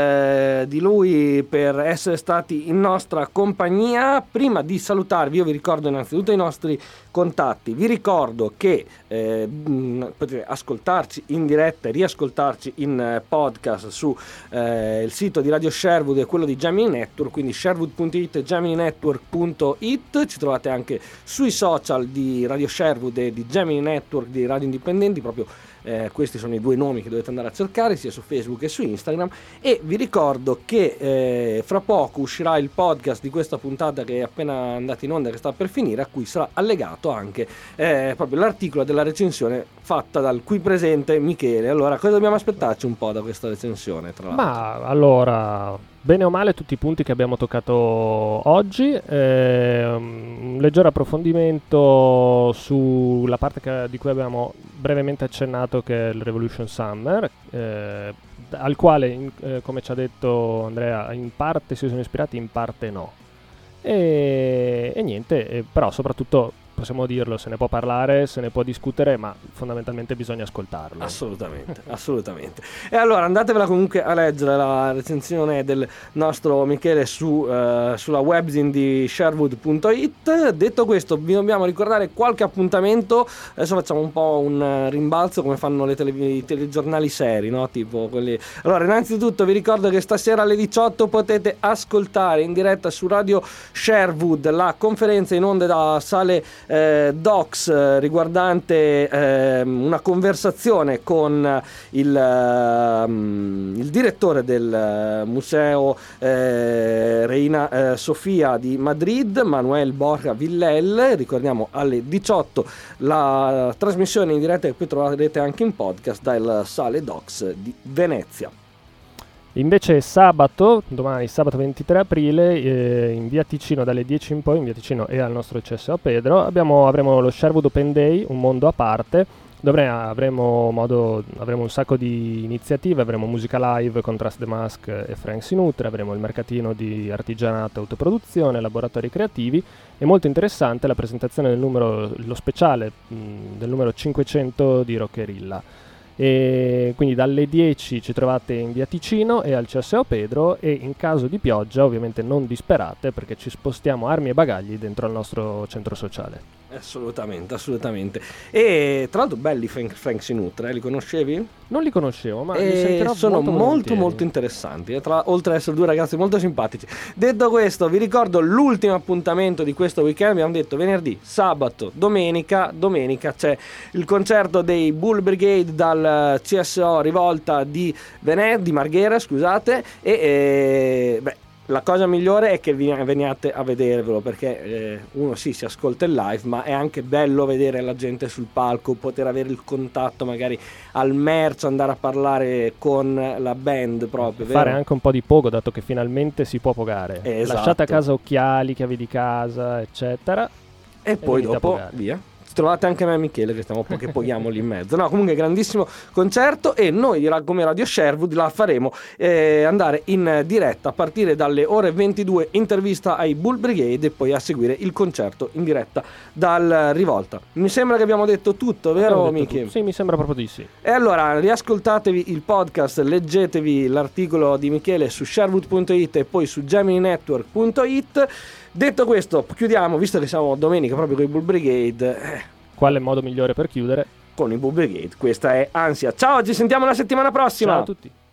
lui per essere stati in nostra compagnia. Prima di salutarvi io vi ricordo innanzitutto i nostri contatti, vi ricordo che potete ascoltarci in diretta e riascoltarci in podcast su il sito di Radio Sherwood e quello di Gemini Network, quindi sherwood.it e gemininetwork.it. Ci trovate anche sui social di Radio Sherwood e di Gemini network di radio indipendenti, proprio questi sono i due nomi che dovete andare a cercare sia su Facebook che su Instagram. E vi ricordo che fra poco uscirà il podcast di questa puntata che è appena andata in onda, che sta per finire, a cui sarà allegato anche proprio l'articolo della recensione fatta dal qui presente Michele. Allora, cosa dobbiamo aspettarci un po' da questa recensione, tra l'altro? Ma allora, bene o male tutti i punti che abbiamo toccato oggi, un leggero approfondimento sulla parte di cui abbiamo brevemente accennato, che è il Revolution Summer, al quale, come ci ha detto Andrea, in parte si sono ispirati, in parte no. E niente, però soprattutto possiamo dirlo, se ne può parlare, se ne può discutere, ma fondamentalmente bisogna ascoltarlo. Assolutamente, assolutamente. E allora andatevela comunque a leggere la recensione del nostro Michele sulla webzine di Sherwood.it. Detto questo, vi dobbiamo ricordare qualche appuntamento. Adesso facciamo un po' un rimbalzo come fanno i telegiornali seri, no? Tipo quelli. Allora, innanzitutto vi ricordo che stasera alle 18 potete ascoltare in diretta su Radio Sherwood la conferenza in onda da Sale Docs riguardante una conversazione con il direttore del museo Reina Sofia di Madrid, Manuel Borja Villel. Ricordiamo alle 18 la trasmissione in diretta che poi troverete anche in podcast dal Sale Docs di Venezia. Invece domani sabato 23 aprile, in via Ticino dalle 10 in poi, in via Ticino e al nostro CSO Pedro, avremo lo Sherwood Open Day, un mondo a parte, dove avremo un sacco di iniziative. Avremo musica live con Trust the Mask e Frank Sinatra, avremo il mercatino di artigianato e autoproduzione, laboratori creativi, e molto interessante la presentazione lo speciale del numero 500 di Rockerilla. E quindi dalle 10 ci trovate in via Ticino e al CSO Pedro, e in caso di pioggia ovviamente non disperate, perché ci spostiamo armi e bagagli dentro al nostro centro sociale. Assolutamente, assolutamente. E tra l'altro belli Frank Sinatra, li conoscevi? Non li conoscevo, ma li sentirò sono molto molto interessanti, oltre ad essere due ragazzi molto simpatici. Detto questo, vi ricordo l'ultimo appuntamento di questo weekend. Abbiamo detto venerdì, sabato, domenica c'è il concerto dei Bull Brigade dal CSO Rivolta di Marghera, scusate, e la cosa migliore è che veniate a vedervelo, perché uno si ascolta il live, ma è anche bello vedere la gente sul palco, poter avere il contatto magari al merch, andare a parlare con la band proprio, fare vero? anche un po' di pogo, dato che finalmente si può pogare. Esatto. Lasciate a casa occhiali, chiavi di casa, eccetera, e poi venite a dopo pogare. via. Trovate anche me e Michele che che poghiamo lì in mezzo. No, comunque grandissimo concerto, e noi come Radio Sherwood la faremo andare in diretta a partire dalle ore 22, intervista ai Bull Brigade, e poi a seguire il concerto in diretta dal Rivolta. Mi sembra che abbiamo detto tutto, vero Michele? Sì, mi sembra proprio di sì. E allora riascoltatevi il podcast, leggetevi l'articolo di Michele su Sherwood.it e poi su GeminiNetwork.it. Detto questo, chiudiamo, visto che siamo domenica proprio con i Bull Brigade. Quale modo migliore per chiudere? Con i Bull Brigade. Questa è Ansia. Ciao, ci sentiamo la settimana prossima. Ciao a tutti.